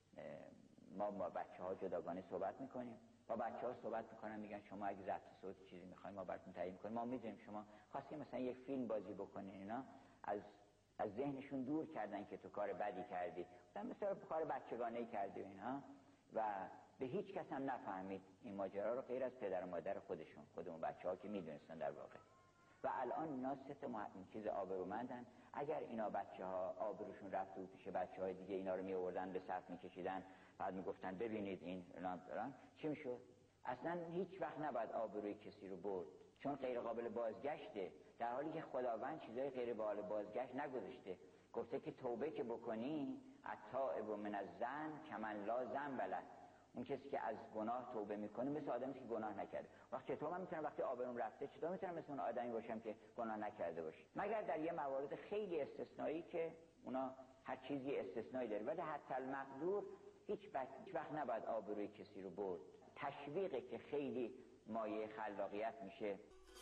ما با بچه‌ها جداگانه صحبت میکنیم، با بچه‌ها صحبت میکنن، میگن شما اگه ضبط صوت چیزی میخواین ما براتون تعیین میکنیم، ما میدونیم شما خواستین مثلا یک فیلم بازی بکنین، اینا از ذهنشون دور کردن که تو کار بدی کردی، مثلا کار بچگانه‌ای کردی اینا، و به هیچ کس هم نفهمید این ماجرا رو غیر از پدر و مادر خودمون بچه‌ها که میدونستن در واقع. و الان اینا 3 چیز آبرومندن. اگر اینا بچه‌ها آبروشون رفته بود پیش بچه‌های دیگه، اینا رو می‌آوردن به صف می‌کشیدن، بعد میگفتن ببینید این فلان، چی میشد؟ اصلا هیچ وقت نباید آبروی کسی رو برد، چون غیر قابل بازگشته، در حالی که خداوند چیزای غیر قابل بازگشت نگذاشته. گفته که توبه که بکنی التائب من الذنب کمن لا ذنب له، اون کسی که از گناه توبه میکنه مثل آدمی که گناه نکرده. وقتی چطور من میتونم وقتی آبروم رفته چطور میتونم مثل اون آدمی باشم که گناه نکرده باشه؟ مگر در یه موارد خیلی استثنایی که اونا هر چیزی استثنایی داره، ولی حتی المقدور هیچ وقت نباید آبروی کسی رو برد. تشویقی که خیلی مایه خلاقیت میشه.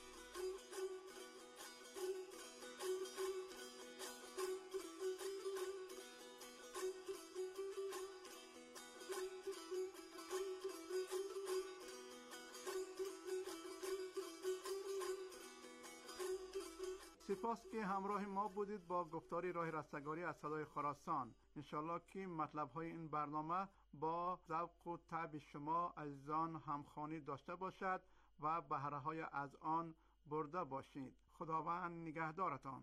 سپاس که همراه ما بودید با گفتاری راه رستگاری از صدای خراسان. انشالله که مطلب‌های این برنامه با ذوق و طبع شما عزیزان همخوانی داشته باشد و بهره‌های از آن برده باشید. خداوند نگهدارتان.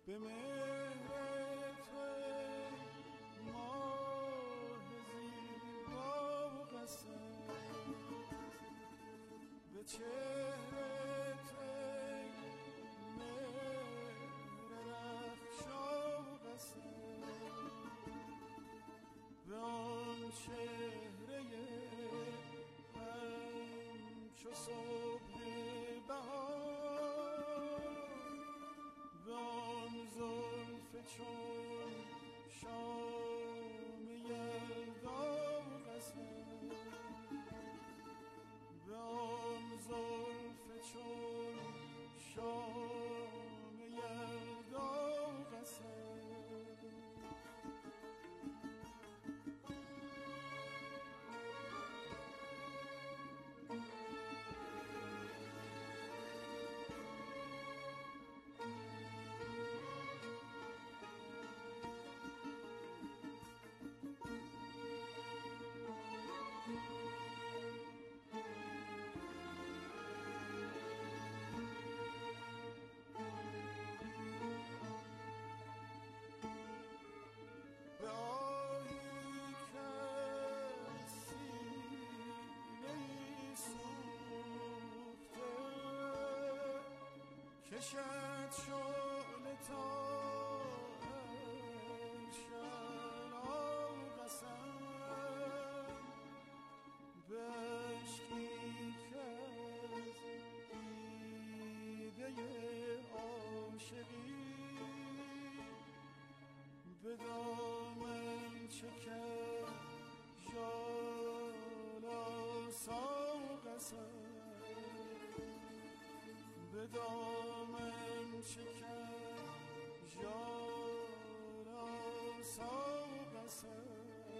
به مهر توی ماه زیبا و قسم، به چهره توی مهر رخشا و قسم، به آن چهره همچو صبح بهار، به آن زلف چون شام یلدا و قسم، به آن زلف چون شام یلدا و قسم. کشد شعله تا شنا و قسم، بشکی که از دیده عاشقی به دامن چکد ژالاسا و قسم، به دامن شکر ژالاسا و قسم.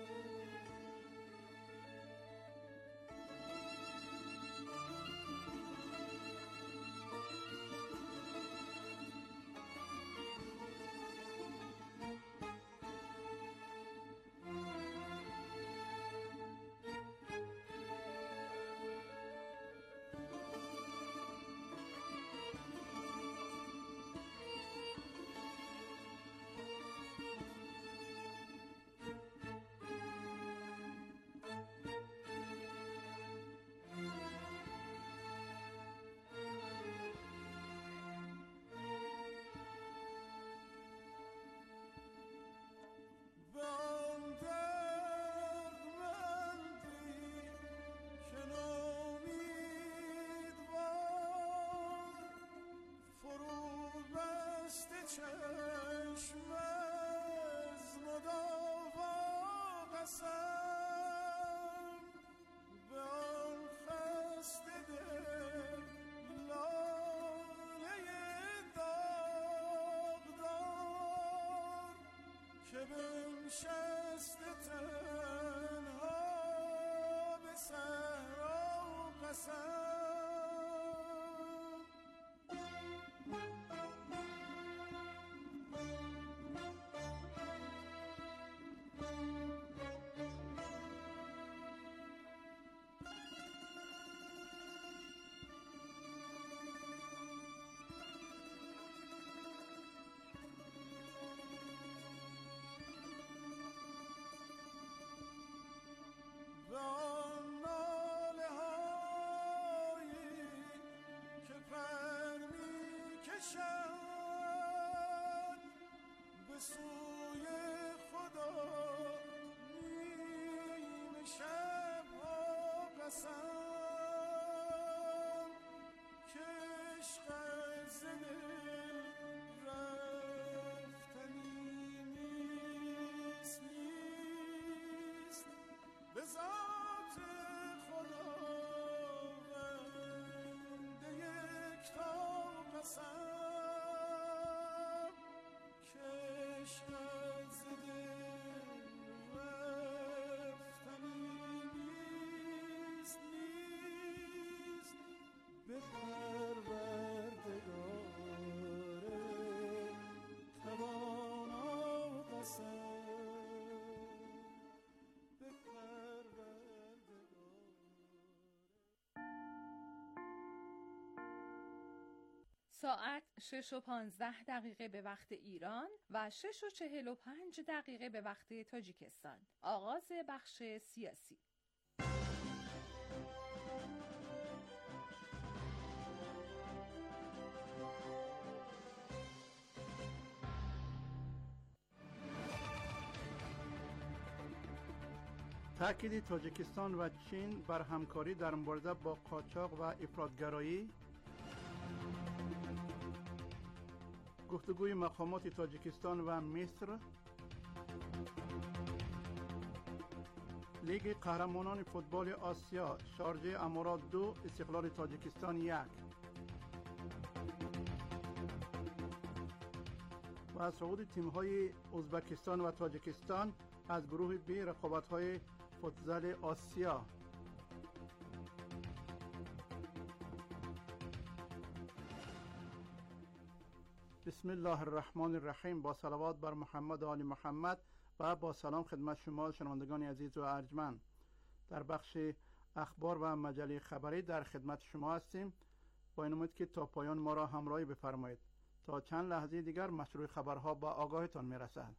چشم از مداوا قسم، به آن خسته دل لاله داغدار که بنشسته تنها به صحرا قسم. و آن ناله هایی که پر می کشد به سوی خدا نیمه شب ها قسم، که عشق از دل رفتنی نیست به ذات خداوند یکتا قسم، که عشق از دل رفتنی نیست به پروردگار توانا قسم. ساعت 6:15 به وقت ایران و 6:45 به وقت تاجیکستان. آغاز بخش سیاسی. تأکید تاجیکستان و چین بر همکاری در مبارزه با قاچاق و افراطگرایی. گفتگوی مقامات تاجیکستان و مصر. لیگ قهرمانان فوتبال آسیا، شارجه امارات 2، استقلال تاجیکستان 1. و صعود تیم‌های ازبکستان و تاجیکستان از گروه بی رقابت‌های فوتزال آسیا. بسم الله الرحمن الرحیم. با صلوات بر محمد و آل محمد و با سلام خدمت شما شنوندگان عزیز و ارجمند. در بخش اخبار و مجله خبری در خدمت شما هستیم. با این امید که تا پایان ما را همراهی بفرمایید. تا چند لحظه دیگر مشروع خبرها با آگاهتان میرسد.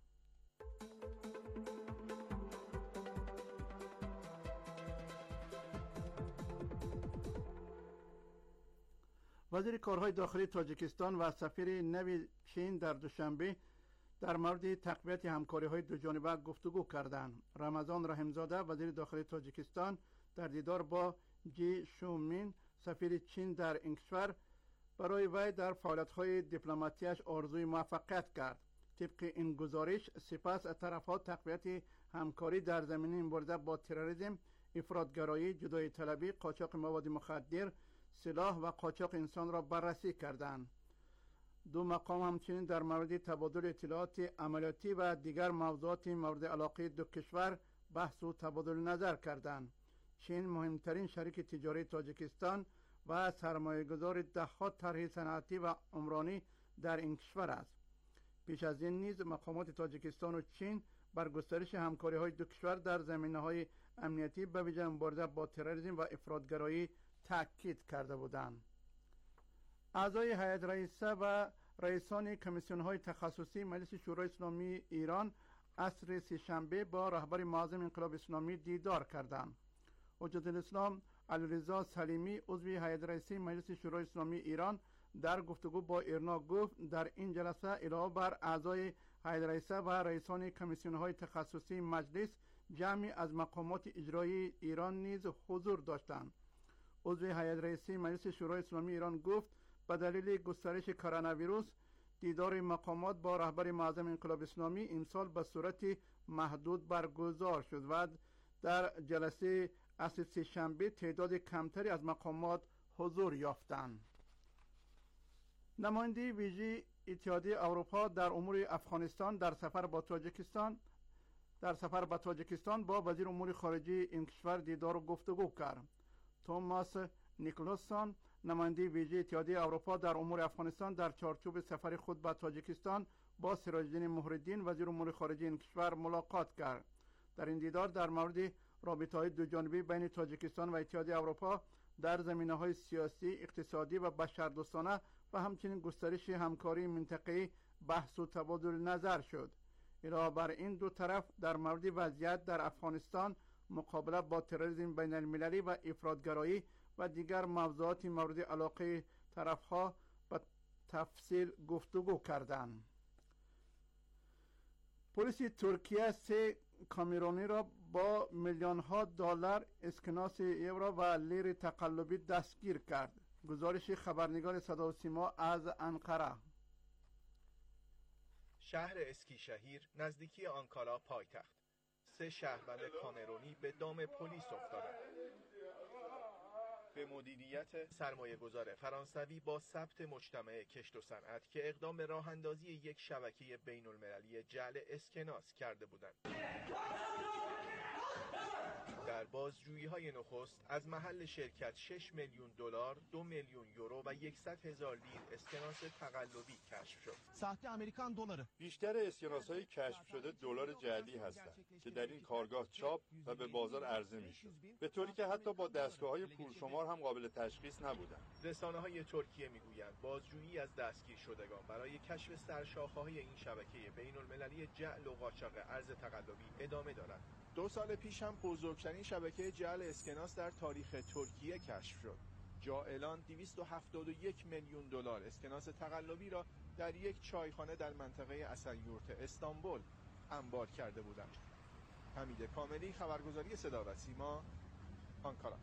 وزیر کارهای داخلی تاجیکستان و سفیر نو چین در دوشنبه در مورد تقویت همکاری‌های دوجانبه گفتگو کردند. رمضان رحیمزاده وزیر داخلی تاجیکستان در دیدار با جی شومین سفیر چین در این کشور برای وی در فعالیت‌های دیپلماتیش آرزوی موفقیت کرد. طبق این گزارش سپس طرف‌ها تقویت همکاری در زمینه مبارزه با تروریسم، افراطگرایی، جدایی طلبی، قاچاق مواد مخدر، سلاح و قاچاق انسان را بررسی کردند. دو مقام همچنین در مورد تبادل اطلاعات عملیاتی و دیگر موضوعات مورد علاقه دو کشور بحث و تبادل نظر کردند. چین مهمترین شریک تجاری تاجیکستان و سرمایه‌گذار ده‌ها طرح صنعتی و عمرانی در این کشور است. پیش از این نیز مقامات تاجیکستان و چین بر گسترش همکاری‌های دو کشور در زمینه‌های امنیتی به ویژه مبارزه با تروریسم و افراطگرایی تأکید کرده بودند. اعضای هیئت رئیسه و رئیسان کمیسیون‌های تخصصی مجلس شورای اسلامی ایران عصر سه‌شنبه با رهبر معظم انقلاب اسلامی دیدار کردند. حجت الاسلام علیرضا سلیمی عضو هیئت رئیسه مجلس شورای اسلامی ایران در گفتگو با ایرنا گفت در این جلسه علاوه بر اعضای هیئت رئیسه و رئیسان کمیسیون‌های تخصصی مجلس جمعی از مقامات اجرایی ایران نیز حضور داشتند. عضو هیئت رئیسه مجلس شورای اسلامی ایران گفت به دلیل گسترش کرونا ویروس دیدار مقامات با رهبر معظم انقلاب اسلامی امسال به صورت محدود برگزار شد و در جلسه عصر سه‌شنبه تعداد کمتری از مقامات حضور یافتند. نماینده ویژه اتحادیه اروپا در امور افغانستان در سفر به تاجیکستان با وزیر امور خارجه این کشور دیدار و گفتگو کرد. توماس نیکلسون نماینده ویژه اتحادیه اروپا در امور افغانستان در چارچوب سفر خود به تاجیکستان با سراج‌الدین مهرالدین وزیر امور خارجه این کشور ملاقات کرد. در این دیدار در مورد رابطه‌های دوجانبه بین تاجیکستان و اتحادیه اروپا در زمینه‌های سیاسی، اقتصادی و بشردوستانه و همچنین گسترش همکاری منطقه‌ای بحث و تبادل نظر شد. علاوه بر این دو طرف در مورد وضعیت در افغانستان، مقابله با تروریسم بین المللی و افراطگرایی و دیگر موضوعات مورد علاقه طرفها به تفصیل گفتگو کردند. پلیس ترکیه 3 کامرونی را با میلیون‌ها دلار، اسکناس یورو و لیر تقلبی دستگیر کرد. گزارش خبرنگار صدا و سیما از انقره. شهر اسکیشهیر نزدیکی آنکارا پایتخت. 3 شهروند کامرونی به دام پلیس افتادند. به مدیریت سرمایه‌گذار فرانسوی با ثبت مجتمع کشت و صنعت که اقدام به راه اندازی یک شبکه بین‌المللی جعل اسکناس کرده بودند. در بازجویی‌های نخست از محل شرکت 6 میلیون دلار، 2 میلیون یورو و 100,000 لیر اسکناس تقلبی کشف شد. ساخت امریکان دلاره. بیشتر اسکناس‌های کشف شده دلار جعلی هستند که در این کارگاه چاپ و به بازار عرضه می‌شد، به طوری که حتی با دستگاه‌های پولشمار هم قابل تشخیص نبودند. رسانه‌های ترکیه می‌گویند بازجویی از دستگیر شدگان برای کشف سرشاخه‌های این شبکه بین‌المللی جعل و قاچاق ارز تقلبی ادامه دارد. 2 سال پیش هم بزرگترین شبکه جعل اسکناس در تاریخ ترکیه کشف شد. جائلان 271 میلیون دلار اسکناس تقلبی را در یک چایخانه در منطقه اصلیورت استانبول انبار کرده بودند. حمید کاملی، خبرگزاری صدا و سیما، آنکارا.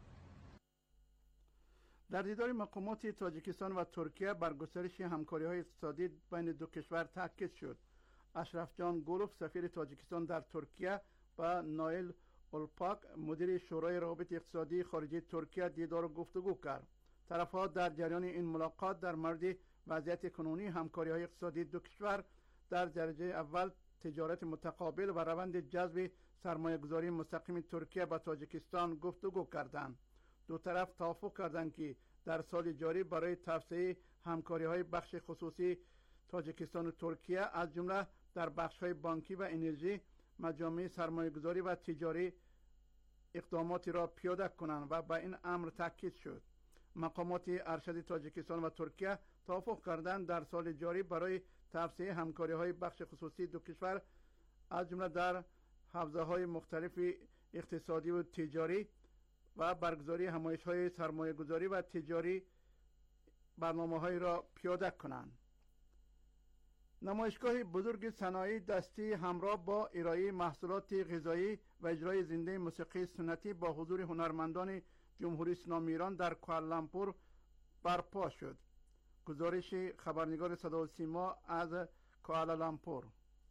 در دیدار مقامات تاجیکستان و ترکیه بر گسترش همکاری‌های اقتصادی بین دو کشور تاکید شد. اشرف جان گولوف سفیر تاجیکستان در ترکیه و نایل اولپاک مدیر شورای روابط اقتصادی خارجی ترکیه دیدار و گفتگو کرد. طرف‌ها در جریان این ملاقات در مورد وضعیت کنونی همکاری‌های اقتصادی دو کشور در درجه اول تجارت متقابل و روند جذب سرمایه‌گذاری مستقیم ترکیه به تاجیکستان گفتگو کردند. دو طرف توافق کردند که در سال جاری برای توسعه همکاری‌های بخش خصوصی تاجیکستان و ترکیه از جمله در بخش‌های بانکی و انرژی، مجامع سرمایه‌گذاری و تجاری اقداماتی را پیاده کنند و به این امر تاکید شد. مقامات ارشد تاجیکستان و ترکیه توافق کردند در سال جاری برای توسعه همکاری‌های بخش خصوصی دو کشور از جمله در حوزه‌های مختلف اقتصادی و تجاری و برگزاری همایش‌های سرمایه‌گذاری و تجاری برنامه‌های را پیاده کنند. نمایشگاه بزرگ صنایع دستی همراه با ارائه محصولات غذایی و اجرای زنده موسیقی سنتی با حضور هنرمندان جمهوری اسلامی ایران در کوالالامپور برپا شد. گزارش خبرنگار صدا و سیما از کوالالامپور.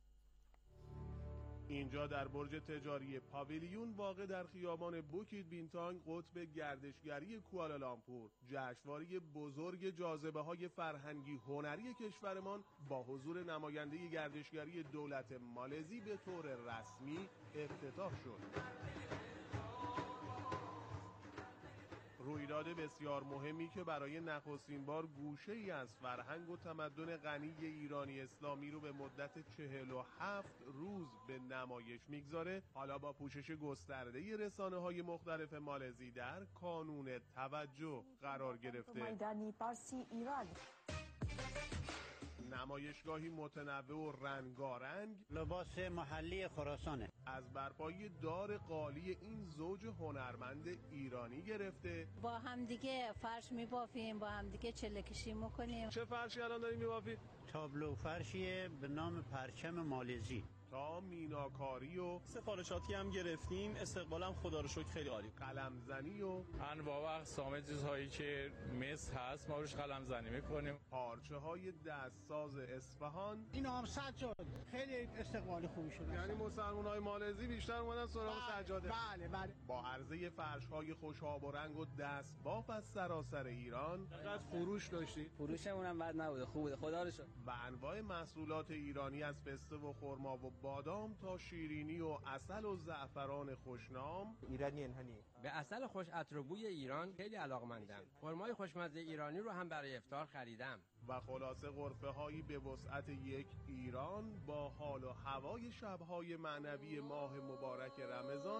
اینجا در برج تجاری پاویلیون واقع در خیابان بوکیت بینتانگ قطب گردشگری کوالالامپور، جشنواره بزرگ جاذبه‌های فرهنگی هنری کشورمان با حضور نماینده گردشگری دولت مالزی به طور رسمی افتتاح شد. رویداد بسیار مهمی که برای نخستین بار گوشه‌ای از فرهنگ و تمدن غنی ایرانی اسلامی رو به مدت 47 روز به نمایش میگذاره، حالا با پوشش گسترده رسانه‌های مختلف مالزی در کانون توجه قرار گرفته. نمایشگاهی متنوع و رنگارنگ، لباس محلی خراسانه، از برپایی دار قالی این زوج هنرمند ایرانی گرفته با همدیگه فرش میبافیم، با همدیگه چله کشی میکنیم. چه فرشی الان داریم میبافید؟ تابلو فرشیه به نام پرچم مالزی. تا میناکاری و سفارشاتی هم گرفتیم، استقبالم خدا رو شکر خیلی عالی. قلمزنی و انواع و اقسام چیزهایی که مس هست ما روش قلمزنی میکنیم. پارچه های دستساز اصفهان، اینا هم سجاد خیلی استقبال خوبی شده. یعنی مسلمان‌های مالزی بیشتر اومدن سراغ سجاده. بله بله. با عرضه فرش‌های خوش‌آب و رنگ و دستباف از سراسر ایران. چقدر فروش داشتید؟ فروشمون هم بد نبوده، خوب بوده، خدا رو شکر. و انواع محصولات ایرانی از پسته و خرما و بادام تا شیرینی و عسل و زعفران خوشنام. ایرانی انحنی به عسل خوش عطر و بوی ایران خیلی علاقمندم. خرمای خوشمزه ایرانی رو هم برای افطار خریدم. و خلاصه غرفه هایی به وسعت یک ایران با حال و هوای شبهای معنوی ماه مبارک رمضان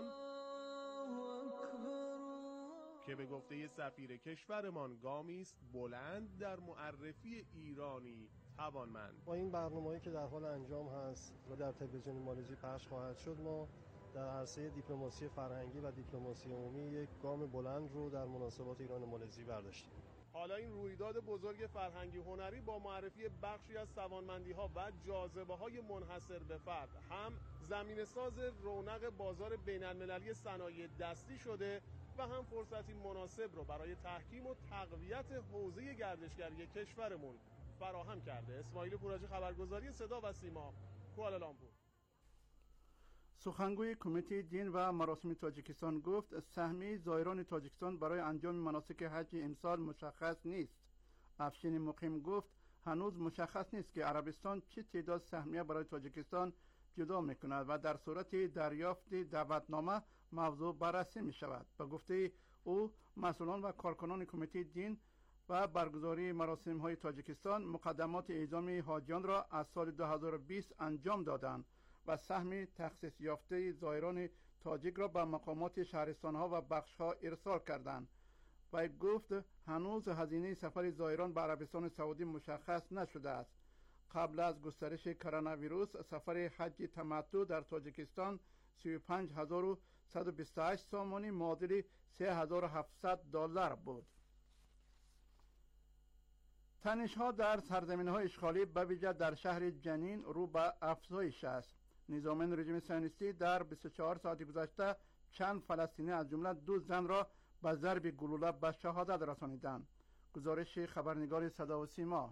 که به گفته سفیر کشورمان گامی است بلند در معرفی ایرانی توانمند. با این برنامه‌ای که در حال انجام هست و در تلویزیون مالزی پخش خواهد شد، ما در عرصه دیپلماسی فرهنگی و دیپلماسی عمومی یک گام بلند رو در مناسبات ایران مالزی برداشتیم. حالا این رویداد بزرگ فرهنگی هنری با معرفی بخشی از توانمندی‌ها و جاذبه‌های منحصر به فرد هم زمینه‌ساز رونق بازار بین‌المللی صنایع دستی شده و هم فرصتی مناسب رو برای تحکیم و تقویت حوزه گردشگری کشورمون فراهم کرده. اسماعیل پوراجی، خبرگزاری صدا و سیما، کوالالامپور. سخنگوی کمیته دین و مراسم تاجیکستان گفت سهمیه زائران تاجیکستان برای انجام مناسک حج امسال مشخص نیست. افشین مقیم گفت هنوز مشخص نیست که عربستان چه تعداد سهمیه برای تاجیکستان جدا میکند و در صورت دریافت دعوتنامه موضوع بررسی می شود. به گفته او مسئولان و کارکنان کمیته دین و برگزاری مراسم های تاجیکستان مقدمات اعزام حاجیان را از سال 2020 انجام دادند و سهم تخصیص یافته زائران تاجیک را به مقامات شهرستان ها و بخش ها ارسال کردند. و گفت هنوز هزینه سفر زائران به عربستان سعودی مشخص نشده است. قبل از گسترش کرونا ویروس سفر حج تمتع در تاجیکستان 35128 سامانی معادل $3700 بود. تنش‌ها در سرزمین‌های اشغالی به ویژه در شهر جنین رو به افزایش است. نظامیان رژیم صهیونیستی در 24 ساعت گذشته چند فلسطینی از جمله 2 زن را به ضرب گلوله به شهادت رسانیدند. گزارش خبرنگار صدا و سیما.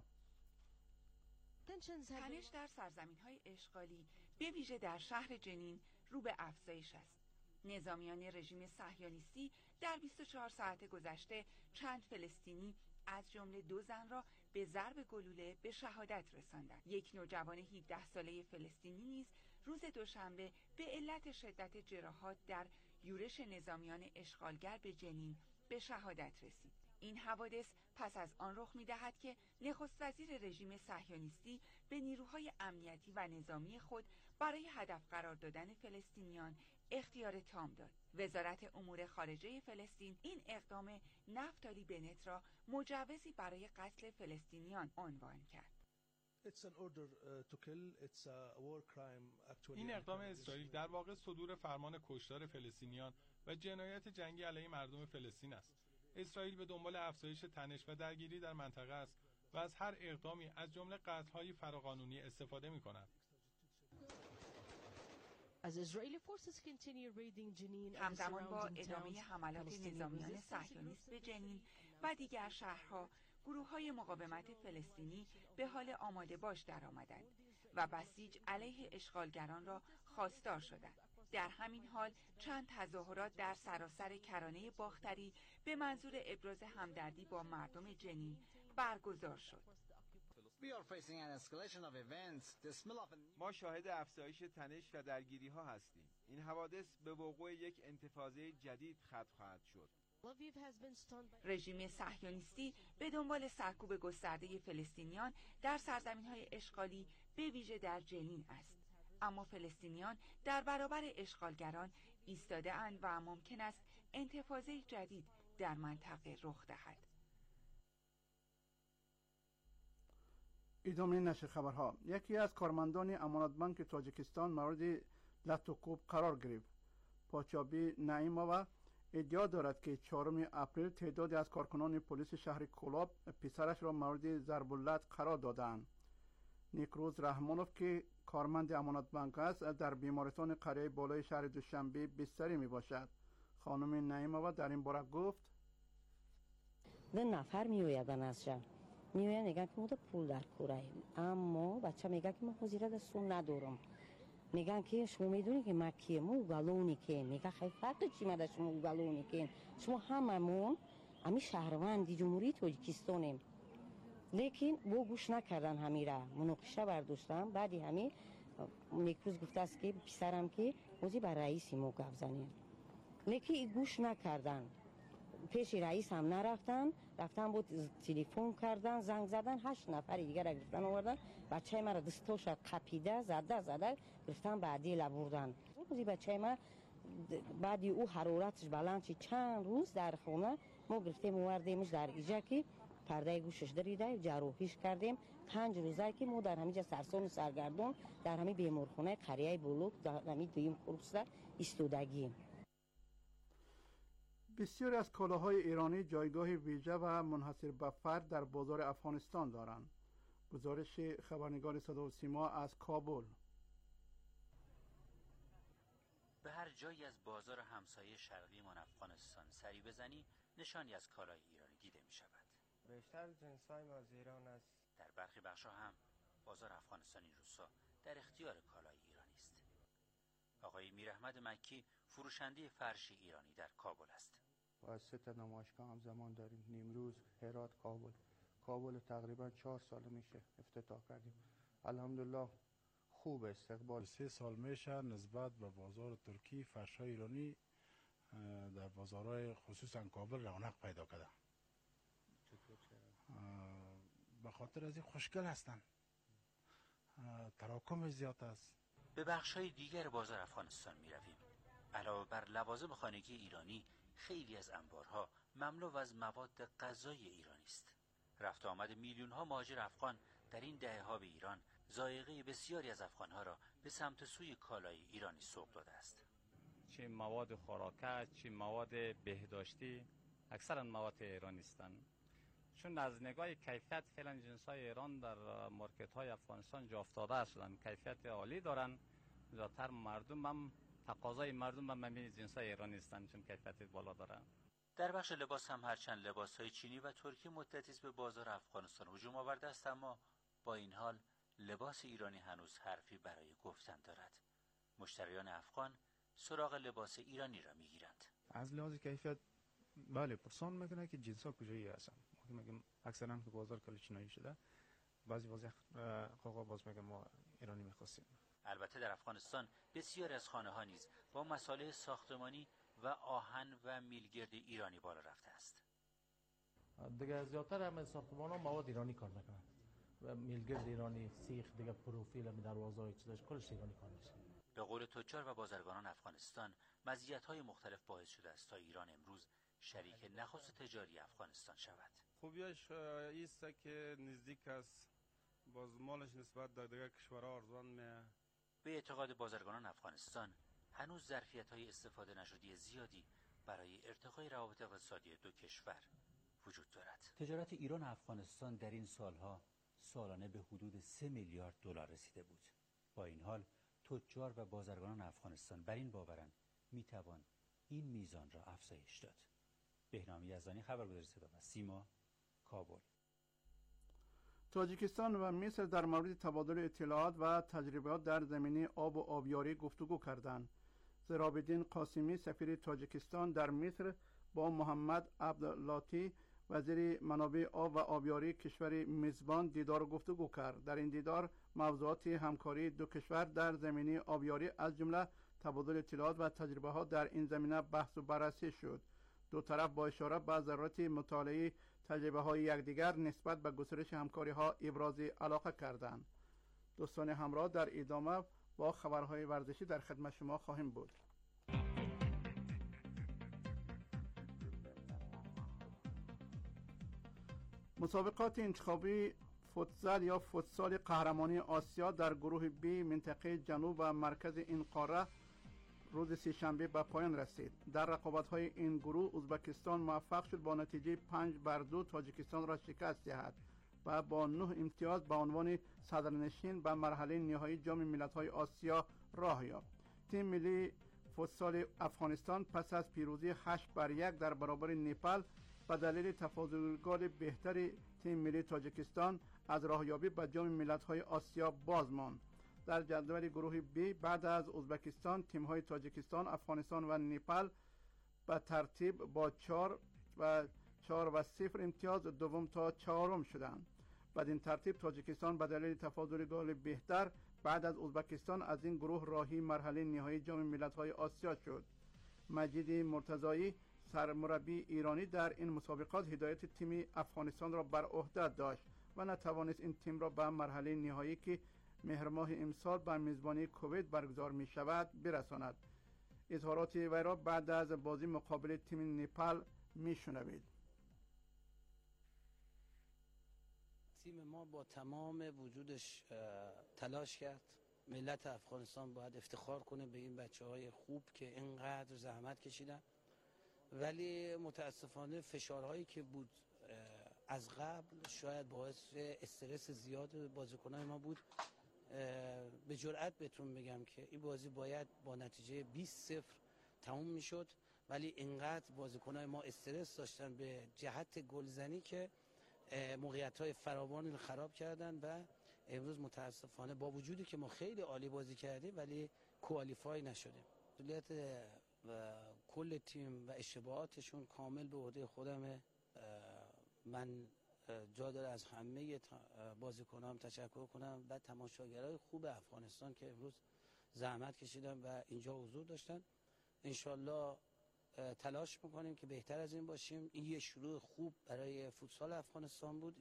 تنش در سرزمین‌های اشغالی به ویژه در شهر جنین رو به افزایش است. نظامیان رژیم صهیونیستی در 24 ساعت گذشته چند فلسطینی از جمله 2 زن را به ضرب گلوله به شهادت رساندند. یک نوجوان 17 ساله فلسطینی نیز روز دوشنبه به علت شدت جراحات در یورش نظامیان اشغالگر به جنین به شهادت رسید. این حوادث پس از آن رخ می‌دهد که نخست وزیر رژیم صهیونیستی به نیروهای امنیتی و نظامی خود برای هدف قرار دادن فلسطینیان اختیار تام داد. وزارت امور خارجه فلسطین این اقدام نفتالی بنت را مجوزی برای قتل فلسطینیان عنوان کرد. این اقدام اسرائیل در واقع صدور فرمان کشتار فلسطینیان و جنایت جنگی علیه مردم فلسطین است. اسرائیل به دنبال افزایش تنش و درگیری در منطقه است و از هر اقدامی از جمله قتل‌های فراقانونی استفاده می‌کند. همزمان با ادامه حملات نظامیان صهیونیست به جنین و دیگر شهرها، گروه‌های مقاومت فلسطینی به حال آماده باش درآمدند و بسیج علیه اشغالگران را خواستار شدند. در همین حال چند تظاهرات در سراسر کرانه باختری به منظور ابراز همدردی با مردم جنین برگزار شد. ما شاهد افزایش تنش و درگیری ها هستیم. این حوادث به وقوع یک انتفاضه جدید ختم خواهد شد. رژیم صهیونیستی به دنبال سرکوب گسترده فلسطینیان در سرزمین‌های اشغالی به ویژه در جنین است. اما فلسطینیان در برابر اشغالگران ایستاده اند و ممکن است انتفاضه جدید در منطقه رخ دهد. ادامه نشر خبرها. یکی از کارمندان امانت بانک تاجیکستان مورد لط و کوب قرار گرفت. پاچابی نعیمова ادعا دارد که 4 اپریل تعدادی از کارکنان پلیس شهر کولاب پسرش را مورد ضرب اللت قرار دادند. نیکروز رحمانوف که کارمند امانت بانک است در بیمارستان قریه بالای شهر دوشنبه بستری می باشد. خانم نعیمова در این باره گفت 2 نفر میآیدن از شهر میآیند میگن که ما پول در کورایم، اما بچه میگه که من حضیرت دستون ندارم. میگن که شما میدونی که ما کیه؟ ما اوگالونی که میگه خیلی فرق چی مده شما اوگالونی که شما هممون همی شهروندی جمهوری تاجیکستانیم. لیکن با گوش نکردن همی را مناقشه برداشتم. بعدی همی نیکروز گفته است که پسرم که موزی بر رئیسی ما گفت زنیم، لیکن گوش نکردن. پیش رئیس هم نرفتن، رفتن بود تلفن کردن، زنگ زدن، 8 نفر دیگه را گرفتن آوردن. بچه ما را دستاش قپیده زده گرفتن بعدی لبوردن. موزی بچه ما بعدی او حرارتش بلند شد چند روز در خونه ما گرفتیم آوردیمش در ایجا که پرده گوشش دریده جراحیش کردیم. 5 روزه که ما در همینجا سرسان سرگردون در همین بیمارخانه قریه بلوک در همین دویم کورس ایستادگی. بسیاری از کالاهای ایرانی جایگاه ویژه و منحصر به فرد در بازار افغانستان دارند. گزارش خبرنگار صدا و سیما از کابل. به هر جایی از بازار همسایه شرقیمان افغانستان سری بزنی نشانی از کالای ایرانی دیده می شود. بیشتر جنس‌های از ایران است. در برخی بخش‌ها هم بازار افغانستان این روزها در اختیار کالای ایرانی است. آقای میراحمد مکی فروشنده فرش ایرانی در کابل است. و 3 تا نمایشگاه هم زمان داریم. نیمروز، هرات، کابل تقریبا 4 سال میشه افتتاح کردیم. الحمدلله خوب استقبال. 3 سال میشه نسبت به بازار ترکی فرش‌های ایرانی در بازارهای خصوصا کابل رونق پیدا کرده. به خاطر از این خوشگل هستن، تراکم زیاد است. به بخش‌های دیگر بازار افغانستان می رویم. علاوه بر لوازم خانگی ایرانی، خیلی از انبارها مملو از مواد غذایی ایرانی است. رفت آمد میلیون‌ها مهاجر افغان در این دهه‌ها به ایران، ذائقه بسیاری از افغان‌ها را به سمت سوی کالای ایرانی سوق داده است. چه مواد خوراکه، چه مواد بهداشتی، اکثرا مواد ایرانی هستند. چون از نگاه کیفیت فعلا جنس‌های ایران در مارکت‌های افغانستان جا افتاده شدن، کیفیت عالی دارن، زیادتر مردم هم تقاضای مردم هم همین جنس‌های ایرانی هستند چون کیفیت بالا دارن. در بخش لباس هم هرچند لباس‌های چینی و ترکی مدتی است به بازار افغانستان هجوم آورده است، اما با این حال لباس ایرانی هنوز حرفی برای گفتن دارد. مشتریان افغان سراغ لباس ایرانی را می‌گیرند. از لحاظ کیفیت بله پرسان میکنه که جنس‌ها کجایی هستن. میگم اکثرا که بازار کل چینایی شده، بعضی خواه باز میگم ما ایرانی می‌خواستیم. البته در افغانستان بسیاری از خانه‌ها نیز با مصالح ساختمانی و آهن و میلگرد ایرانی بالا رفته است. دیگه زیادتر هم ساختمان‌ها مواد ایرانی کار میکنن و میلگرد ایرانی، سیخ، دیگه پروفیل هم دروازه‌های چیزاش کلش ایرانی کار میشه. به قول تجار و بازرگانان افغانستان، مزیت‌های مختلف باعث شده است تا ایران امروز شریک نخست تجاری افغانستان شود. خوبیش ایست که نزدیک است، باز مالش نسبت در دیگر کشورها ارزان میه. به اعتقاد بازرگانان افغانستان، هنوز ظرفیت‌های استفاده نشده زیادی برای ارتقای روابط اقتصادی دو کشور وجود دارد. تجارت ایران و افغانستان در این سالها سالانه به حدود 3 میلیارد دلار رسیده بود. با این حال تجار و بازرگانان افغانستان بر این باورند میتوان این میزان را افزایش داد. بهنام یزدانی، خبرگزاری صدا و سیما، کابل. تاجیکستان و مصر در مورد تبادل اطلاعات و تجربیات در زمینه آب و آبیاری گفتگو کردند. زرابالدین قاسمی سفیر تاجیکستان در مصر با محمد عبداللاتی وزیر منابع آب و آبیاری کشور میزبان دیدار و گفتگو کرد. در این دیدار موضوعات همکاری دو کشور در زمینه آبیاری از جمله تبادل اطلاعات و تجربه‌ها در این زمینه بحث و بررسی شد. دو طرف با اشاره به ضرورت مطالعه تجربه‌های یکدیگر نسبت به گسترش همکاری‌ها ابراز علاقه کردند. دوستان همراه، در ادامه با خبرهای ورزشی در خدمت شما خواهیم بود. مسابقات انتخابی فوتزال یا فوتسال قهرمانی آسیا در گروه بی منطقه جنوب و مرکز این قاره روز سه‌شنبه به پایان رسید. در رقابت‌های این گروه ازبکستان موفق شد با نتیجه 5-2 تاجیکستان را شکست دهد و با 9 امتیاز به عنوان صدرنشین به مرحله نهایی جام ملت‌های آسیا راه یافت. تیم ملی فوتسال افغانستان پس از پیروزی 8-1 در برابر نپال به دلیل تفاضل گل بهتر تیم ملی تاجیکستان از راهیابی به جام ملت‌های آسیا باز ماند. در جدول گروه بی بعد از ازبکستان تیم‌های تاجیکستان، افغانستان و نپال به ترتیب با 4 و 0 امتیاز دوم تا چهارم شدند. بدین ترتیب تاجیکستان به دلیل تفاضل گل بهتر بعد از ازبکستان از این گروه راهی مرحله نهایی جام ملت‌های آسیا شد. مجید مرتضایی سرمربی ایرانی در این مسابقات هدایت تیم افغانستان را بر عهده داشت و نتوانست این تیم را به مرحله نهایی که مهر ماه امسال به میزبانی کویت برگزار می شود برساند. اظهارات وی را بعد از بازی مقابل تیم نپال می شنوید. تیم ما با تمام وجودش تلاش کرد. ملت افغانستان باید افتخار کنه به این بچه‌های خوب که اینقدر زحمت کشیدن، ولی متاسفانه فشارهایی که بود از قبل شاید باعث استرس زیاد بازیکنان ما بود. به جرئت بهتون بگم که این بازی باید با نتیجه 20-0 تموم میشد، ولی اینقدر بازیکنان ما استرس داشتن به جهت گلزنی که موقعیت‌های فراوانی خراب کردن و امروز متاسفانه با وجودی که ما خیلی عالی بازی کردیم ولی کوالیفای نشدیم. مسئولیت کل تیم و اشتباهاتشون کامل به عهده خودمه. من جا داره از همه بازیکنان تشکر کنم و تماشاگرای خوب افغانستان که امروز زحمت کشیدن و اینجا حضور داشتن. انشالله تلاش میکنیم که بهتر از این باشیم. این یه شروع خوب برای فوتسال افغانستان بود.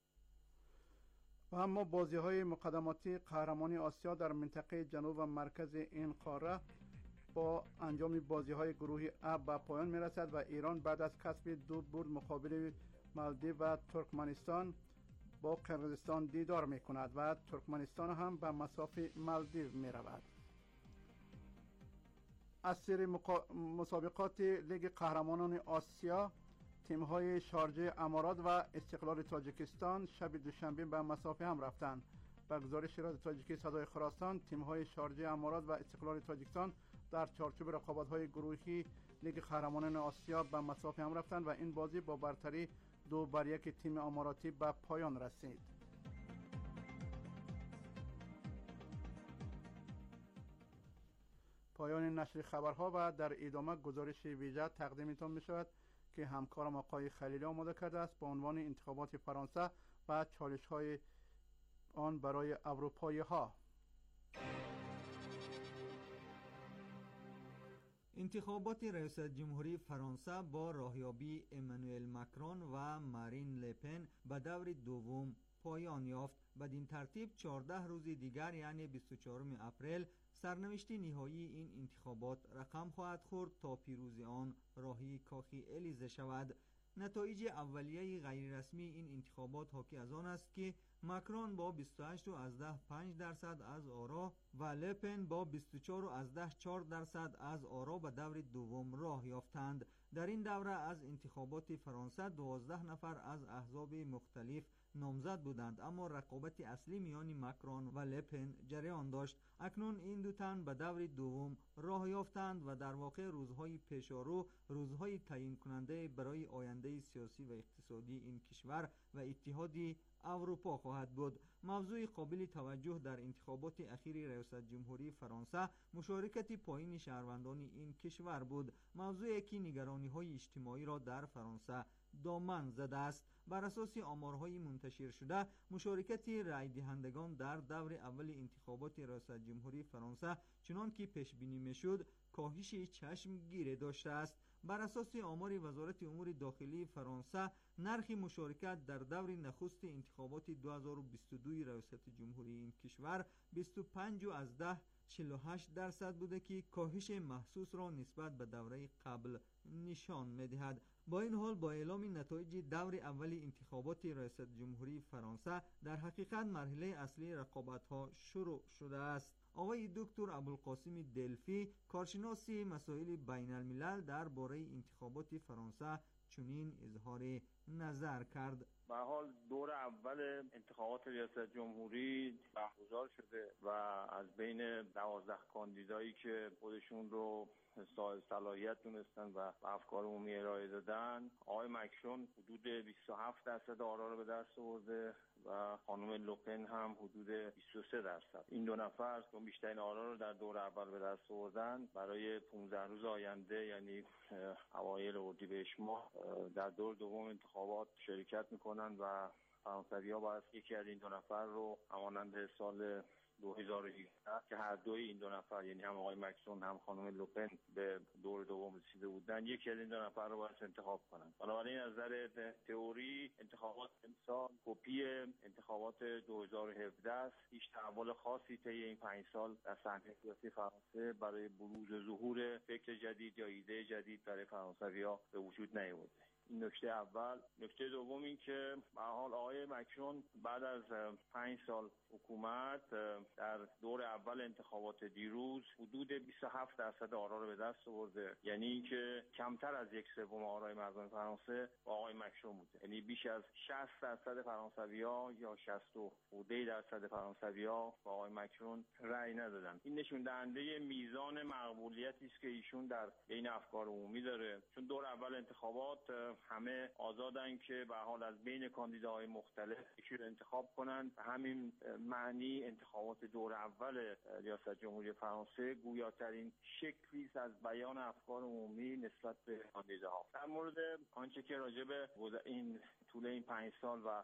و اما بازی‌های مقدماتی قهرمانی آسیا در منطقه جنوب و مرکز این قاره با انجام بازی‌های گروهی A به پایان می‌رسد و ایران بعد از کسب 2 برد مقابل مالدیو و ترکمنستان با قرقیزستان دیدار می‌کند و ترکمنستان هم به مسافت مالدیو می‌رود. از سری مسابقات لیگ قهرمانان آسیا، تیم‌های شارجه امارات و استقلال تاجیکستان شب دوشنبه به مسافت هم رفتند. به گزارش رادیو تاجیکی صدای خراسان، تیم‌های شارجه امارات و استقلال تاجیکستان در چارچوب رقابت‌های گروهی لیگ قهرمانان آسیا به مسافت هم رفتند و این بازی با برتری 2-1 تیم اماراتی به پایان رسید. پایان نشر خبرها و در ادامه گزارش ویژه تقدیمتان می‌شود که همکارم آقای خلیلی آماده کرده است با عنوان انتخابات فرانسه و چالش‌های آن برای اروپایی‌ها. انتخابات ریاست جمهوری فرانسه با راهیابی امانوئل مکرون و مارین لپن به دور دوم پایان یافت. بدین ترتیب 14 روز دیگر یعنی 24 اپریل سرنوشت نهایی این انتخابات رقم خواهد خورد تا پیروزی آن راهی کاخ الیزه شود. نتایج اولیه غیررسمی این انتخابات حاکی از آن است که مکرون با 28.5% از آرا و لپن با 24.4% از آرا به دور دوم راه یافتند. در این دوره از انتخابات فرانسه 12 نفر از احزاب مختلف نامزد بودند، اما رقابت اصلی میان مکرون و لپن جریان داشت. اکنون این دو تن به دور دوم راه یافتند و در واقع روزهای پیشارو روزهای تعیین کننده برای آینده سیاسی و اقتصادی این کشور و اتحاد اروپا خواهد بود. موضوع قابل توجه در انتخابات اخیر ریاست جمهوری فرانسه مشارکت پایین شهروندان این کشور بود، موضوعی که نگرانی‌های اجتماعی را در فرانسه دامن زده است. بر اساس آمارهای منتشر شده مشارکت رای دهندگان در دور اول انتخابات ریاست جمهوری فرانسه چنان که پیش بینی میشد کاهش چشمگیر داشته است. بر اساس آمار وزارت امور داخلی فرانسه نرخ مشارکت در دور نخست انتخابات 2022 ریاست جمهوری این کشور 25.48% بوده که کاهش محسوس را نسبت به دوره قبل نشان می‌دهد. با این حال با اعلام نتایج دور اول انتخابات ریاست جمهوری فرانسه در حقیقت مرحله اصلی رقابت‌ها شروع شده است. آقای دکتر ابوالقاسم دلفی کارشناس مسائل بین الملل درباره انتخابات فرانسه چنین اظهار نظر کرد. به هر حال دور اول انتخابات ریاست جمهوری برگزار شده و از بین 12 کاندیدایی که خودشون رو صاحب صلاحیت دونستن و افکار عمومی ارائه دادن، آقای مکرون حدود 27% آرا رو به دست آورده و خانم لوپن هم حدود 23%. این دو نفر که بیشترین آرا رو در دور اول به دست آوردن برای 15 روز آینده یعنی اوایل اردیبهشت ماه در دور دوم انتخابات شرکت میکنن و فرانسوی‌ها باید یکی از این دو نفر رو همانند سال 2018 که هر دوی این دو نفر یعنی هم آقای مکرون هم خانم لوپن به دور دوم رسیده بودن، یکی از این دو نفر رو باید انتخاب کنن. بنابراین از نظر تئوری انتخابات امسال کپی انتخابات 2017 است. هیچ تحول خاصی طی این 5 سال در صحنه سیاسی فرانسه برای بروز ظهور فکر جدید یا ایده جدید برای فرانسوی‌ها به وجود نیامده. این نکته اول. نکته دوم این که به هر حال آقای مکرون بعد از 5 سال حکومت در دور اول انتخابات دیروز حدود 27% آرا رو به دست آورده، یعنی اینکه کمتر از 1/3 آرای مردم فرانسه با آقای مکرون بوده، یعنی بیش از 60% فرانسوی‌ها یا 60% فرانسوی‌ها با آقای مکرون رأی ندادن. این نشون دهنده میزان مقبولیتی است که ایشون در بین افکار عمومی داره، چون دور اول انتخابات همه آزادن که به حال از بین کاندیداهای مختلف یکی رو انتخاب کنن. همین معنی انتخابات دور اول ریاست جمهوری فرانسه گویاترین شکلی است از بیان افکار عمومی نسبت به کاندیداها. در مورد آنچه که راجع به این طول این 5 سال و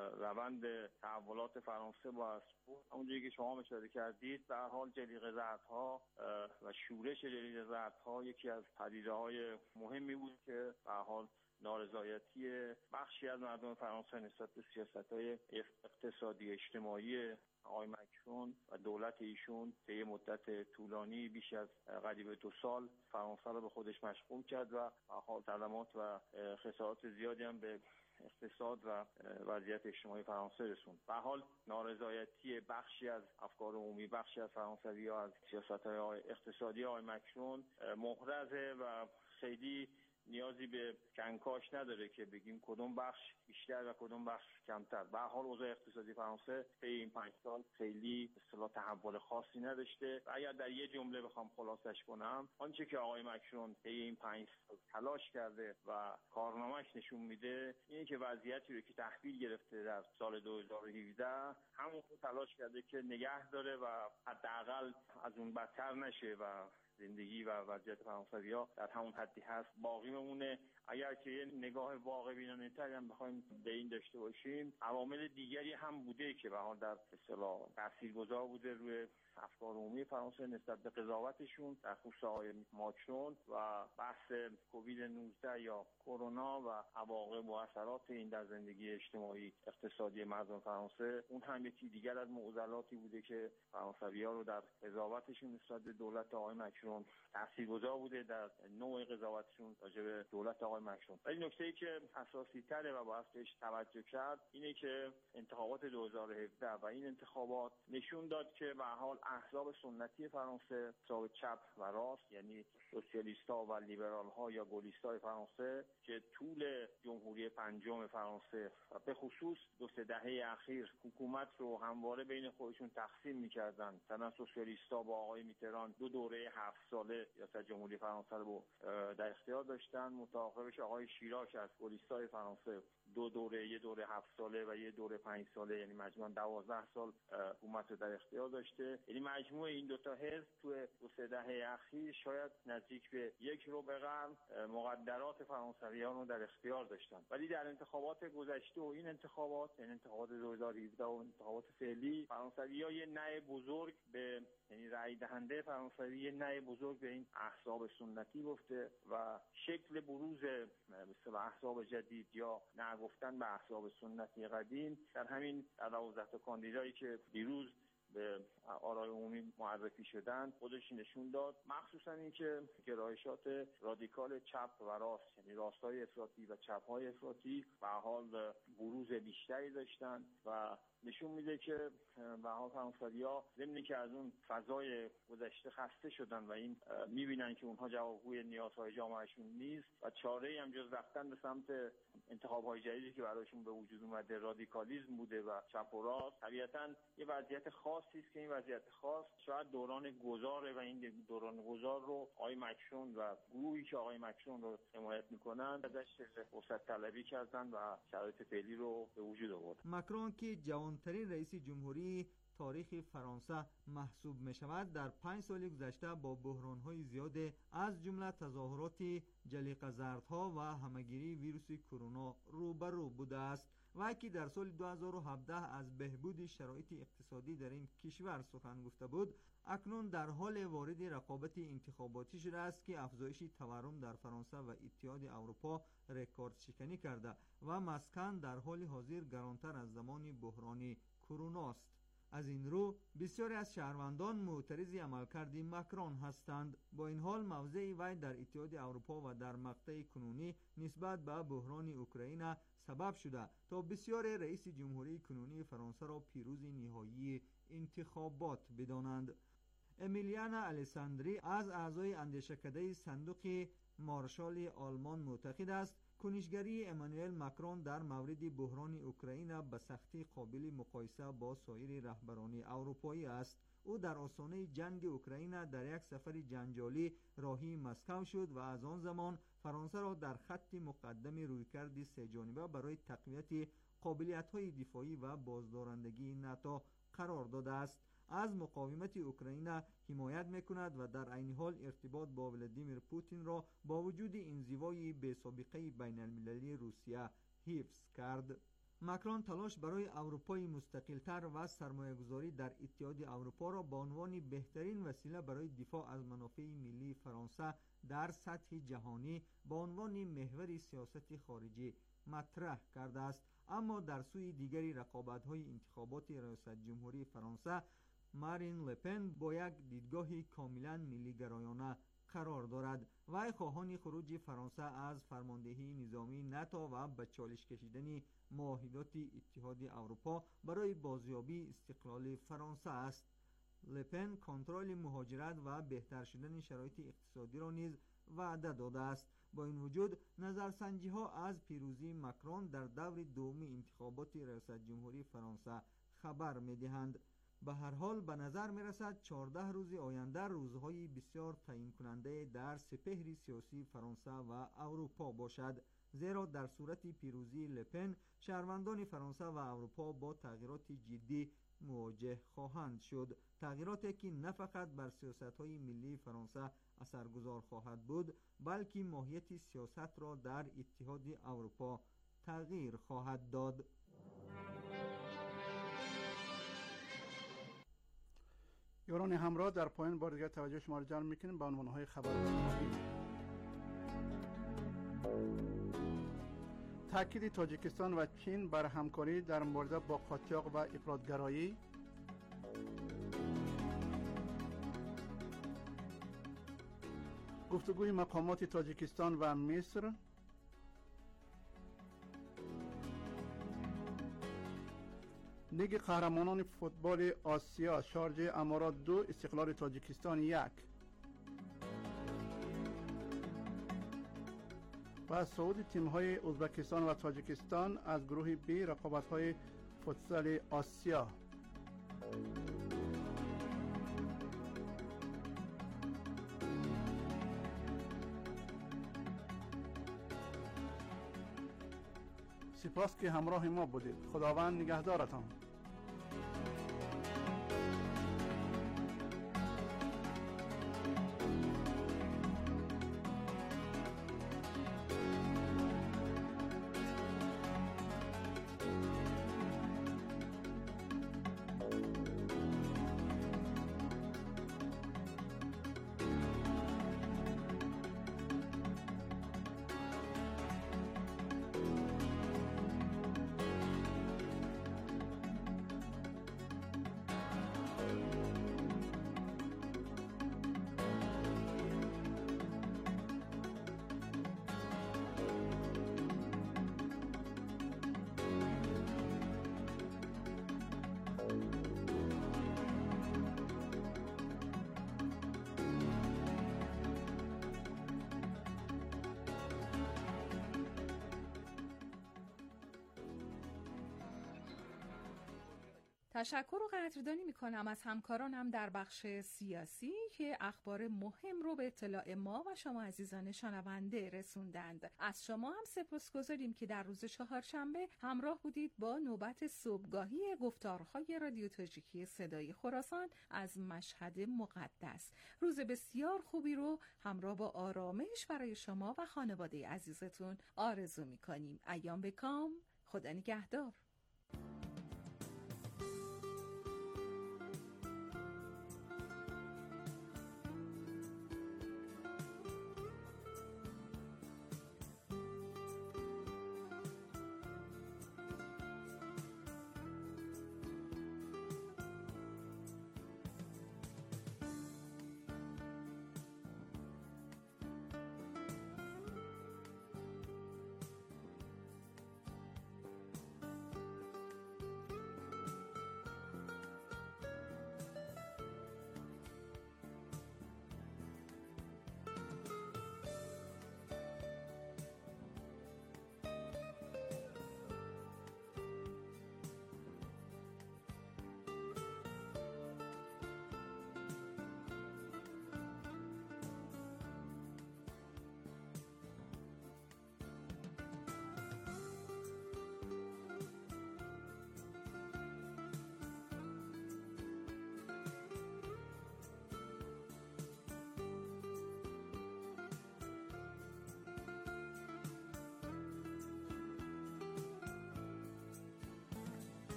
روند تحولات فرانسه با اونجایی که شما اشاره کردید، به هر حال جلیقه زردها و شورش جلیقه زردها یکی از پدیده‌های مهمی بود که به هر حال نارضایتی بخشی از مردم فرانسه نسبت به سیاست‌های اقتصادی اجتماعی آقای مکرون و دولت ایشون طی مدت طولانی بیش از قریب 2 سال فرانسه رو به خودش مشغول کرد و حال صدمات و خسارات زیادی هم به اقتصاد و وضعیت اجتماعی فرانسه رسوند. به حال نارضایتی بخشی از افکار عمومی، بخشی از فرانسوی‌ها از سیاست‌های اقتصادی آقای مکرون محرزه و خیلی نیازی به کنکاش نداره که بگیم کدوم بخش بیشتر و کدوم بخش کمتر. به هر حال اوضاع اقتصادی فرانسه طی این 5 سال خیلی اصطلاح تحول خاصی نداشته و اگر در یه جمله بخوام خلاصش کنم، آنچه که آقای مکرون طی این 5 سال تلاش کرده و کارنامه‌اش نشون میده اینه که وضعیتی رو که تحویل گرفته در سال 2017 همون رو تلاش کرده که نگه داره و حداقل از اون بدتر نشه و زندگی و وضعیت فرانسوی‌ها در همون حدی هست باقی بمونه. اگر که یه نگاه واقع بینانه‌تری هم بخوایم به این داشته باشیم، عوامل دیگری هم بوده که به حال در اصطلاح تاثیرگذار بوده روی افکار عمومی فرانسه نسبت به قضاوتشون، در خصوص آقای ماکرون و بحث کووید 19 یا کرونا و عواقب و اثرات این در زندگی اجتماعی اقتصادی مردم فرانسه. اون هم یکی دیگر از معضلاتی بوده که فرانسوی‌ها رو در قضاوتشون نسبت به دولت آقای ماکرون تاثیرگذار بوده در نوع قضاوتشون راجع به دولت آقای ماکرون. ولی نکته‌ای که اساسی تره و باید بهش توجه کرد اینه که انتخابات 2017 و این انتخابات نشون داد که به حال احزاب سنتی فرانسه، احزاب چپ و راست، یعنی سوسیالیست‌ها و لیبرال‌ها یا گلیست‌های فرانسه که طول جمهوری پنجم فرانسه و به خصوص 2-3 دهه اخیر حکومت رو همواره بین خودشون تقسیم می‌کردن. مثلا سوسیالیست‌ها با آقای میتران 2 دوره 7 ساله ریاست جمهوری فرانسه رو در اختیار داشتن، متعاقبش آقای شیراک از گلیست‌های فرانسه 2 دوره، یه دوره 7 ساله و یه دوره 5 ساله، یعنی مجموعاً 12 سال حکومت رو در اختیار داشته. یعنی مجموع این 2 تا حزب تو 2-3 دهه اخیر شاید نزدیک به 1 قرن مقدرات فرانسویان رو در اختیار داشتن. ولی در انتخابات گذشته و این انتخابات، یعنی انتخابات 2017 و انتخابات فعلی، فرانسوی‌ها یه نه بزرگ به، یعنی رأی دهنده فرانسوی یه نه بزرگ به این احزاب سنتی گفته و شکل بروز مثل احزاب جدید یا نه گفتن به احزاب سنتی قدیم در همین 12 تا کاندیدایی که دیروز به آرای عمومی معرفی شدن خودش نشون داد، مخصوصا اینکه گرایشات رادیکال چپ و راست، یعنی راستای افراطی و چپ‌های افراطی به حال بروز بیشتری داشتن و نشون میده که به حال فرانسوی‌ها ضمن که از اون فضای گذشته خسته شدن و این میبینن که اونها جوابگوی نیازهای جامعهشون نیست و چاره‌ای هم جز رفتن به سمت انتخاب‌های جدیدی که براشون به وجود اومده رادیکالیسم بوده و چپ و راست. طبیعتاً یه وضعیت خاصی است که این وضعیت خاص شاید دوران گذاره و این دوران گذار رو آقای مکرون و گروهی که آقای مکرون رو حمایت میکنن ازش فرصت طلبی کردن و شرایط فعلی رو به وجود آوردن. مکرون که جوانترین رئیس جمهوری تاریخ فرانسه محسوب می شود، در 5 سال گذشته با بحران‌های زیاد از جمله تظاهرات جلیقه زردها و همهگیری ویروس کرونا روبرو بوده است و که در سال 2017 از بهبود شرایط اقتصادی در این کشور سخن گفته بود، اکنون در حال وارد رقابت انتخاباتی شده است که افزایش تورم در فرانسه و اتحاد اروپا رکورد شکنی کرده و مسکن در حال حاضر گرانتر از زمان بحران کرونا است. از این رو بسیاری از شهروندان معترض عملکرد مکرون هستند. با این حال موضع وی در اتحاد اروپا و در مقطع کنونی نسبت به بحران اوکراین سبب شده تا بسیاری رئیس جمهوری کنونی فرانسه را پیروز نهایی انتخابات بدانند. امیلیانا الیساندری از اعضای اندیشکده صندوق مارشال آلمان معتقد است کنشگری امانوئل مکرون در مورد بحران اوکراین به سختی قابل مقایسه با سایر رهبران اروپایی است. او در آستانه جنگ اوکراین در یک سفر جنجالی راهی مسکو شد و از آن زمان فرانسه را در خط مقدم رویکرد سه‌جانبه برای تقویت قابلیت‌های دفاعی و بازدارندگی ناتو قرار داده است. از مقاومت اوکراین حمایت میکند و در عین حال ارتباط با ولادیمیر پوتین را با وجود انزوای بی سابقه بین المللی روسیه حفظ کرد. ماکرون تلاش برای اروپای مستقل‌تر و سرمایه‌گذاری در اتحاد اروپا را به عنوان بهترین وسیله برای دفاع از منافع ملی فرانسه در سطح جهانی به عنوان محور سیاست خارجی مطرح کرده است، اما در سوی دیگری رقابت‌های انتخابات ریاست جمهوری فرانسه مارین لپن با یک دیدگاه کاملا ملی‌گرایانه قرار دارد. وی خواهان خروج فرانسه از فرماندهی نظامی ناتو و به چالش کشیدن معاهدات اتحاد اروپا برای بازیابی استقلال فرانسه است. لپن کنترل مهاجرت و بهتر شدن شرایط اقتصادی را نیز وعده داده است. با این وجود نظرسنجی ها از پیروزی ماکرون در دور دوم انتخابات ریاست جمهوری فرانسه خبر می‌دهند. به هر حال به نظر می رسد 14 روز آینده روزهای بسیار تعیین کننده در سپهر سیاسی فرانسه و اروپا باشد، زیرا در صورت پیروزی لپن شهروندان فرانسه و اروپا با تغییرات جدی مواجه خواهند شد. تغییراتی که نه فقط بر سیاست‌های ملی فرانسه اثرگذار خواهد بود، بلکه ماهیت سیاست را در اتحاد اروپا تغییر خواهد داد. یاران همراه، در پایان بار دیگر توجه شما را جلب می‌کنیم به عنوان‌های خبری. تاکید تاجیکستان و چین بر همکاری در مبارزه با قاچاق و افراط‌گرایی. گفتگوی مقامات تاجیکستان و مصر. لیگ قهرمانان فوتبال آسیا شارجه امارات 2 استقلال تاجیکستان 1 و صعود تیم‌های ازبکستان و تاجیکستان از گروه بی رقابت‌های فوتسال آسیا. سپاس که همراه ما بودید. خداوند نگهدارتان. تشکر و قدردانی میکنم از همکارانم در بخش سیاسی که اخبار مهم رو به اطلاع ما و شما عزیزان شنونده رسوندند. از شما هم سپاسگزاریم که در روز چهارشنبه همراه بودید با نوبت صبحگاهی گفتارهای رادیو تاجیکی صدای خراسان از مشهد مقدس. روز بسیار خوبی رو همراه با آرامش برای شما و خانواده عزیزتون آرزو میکنیم. ایام بکام، خدا نگهدار.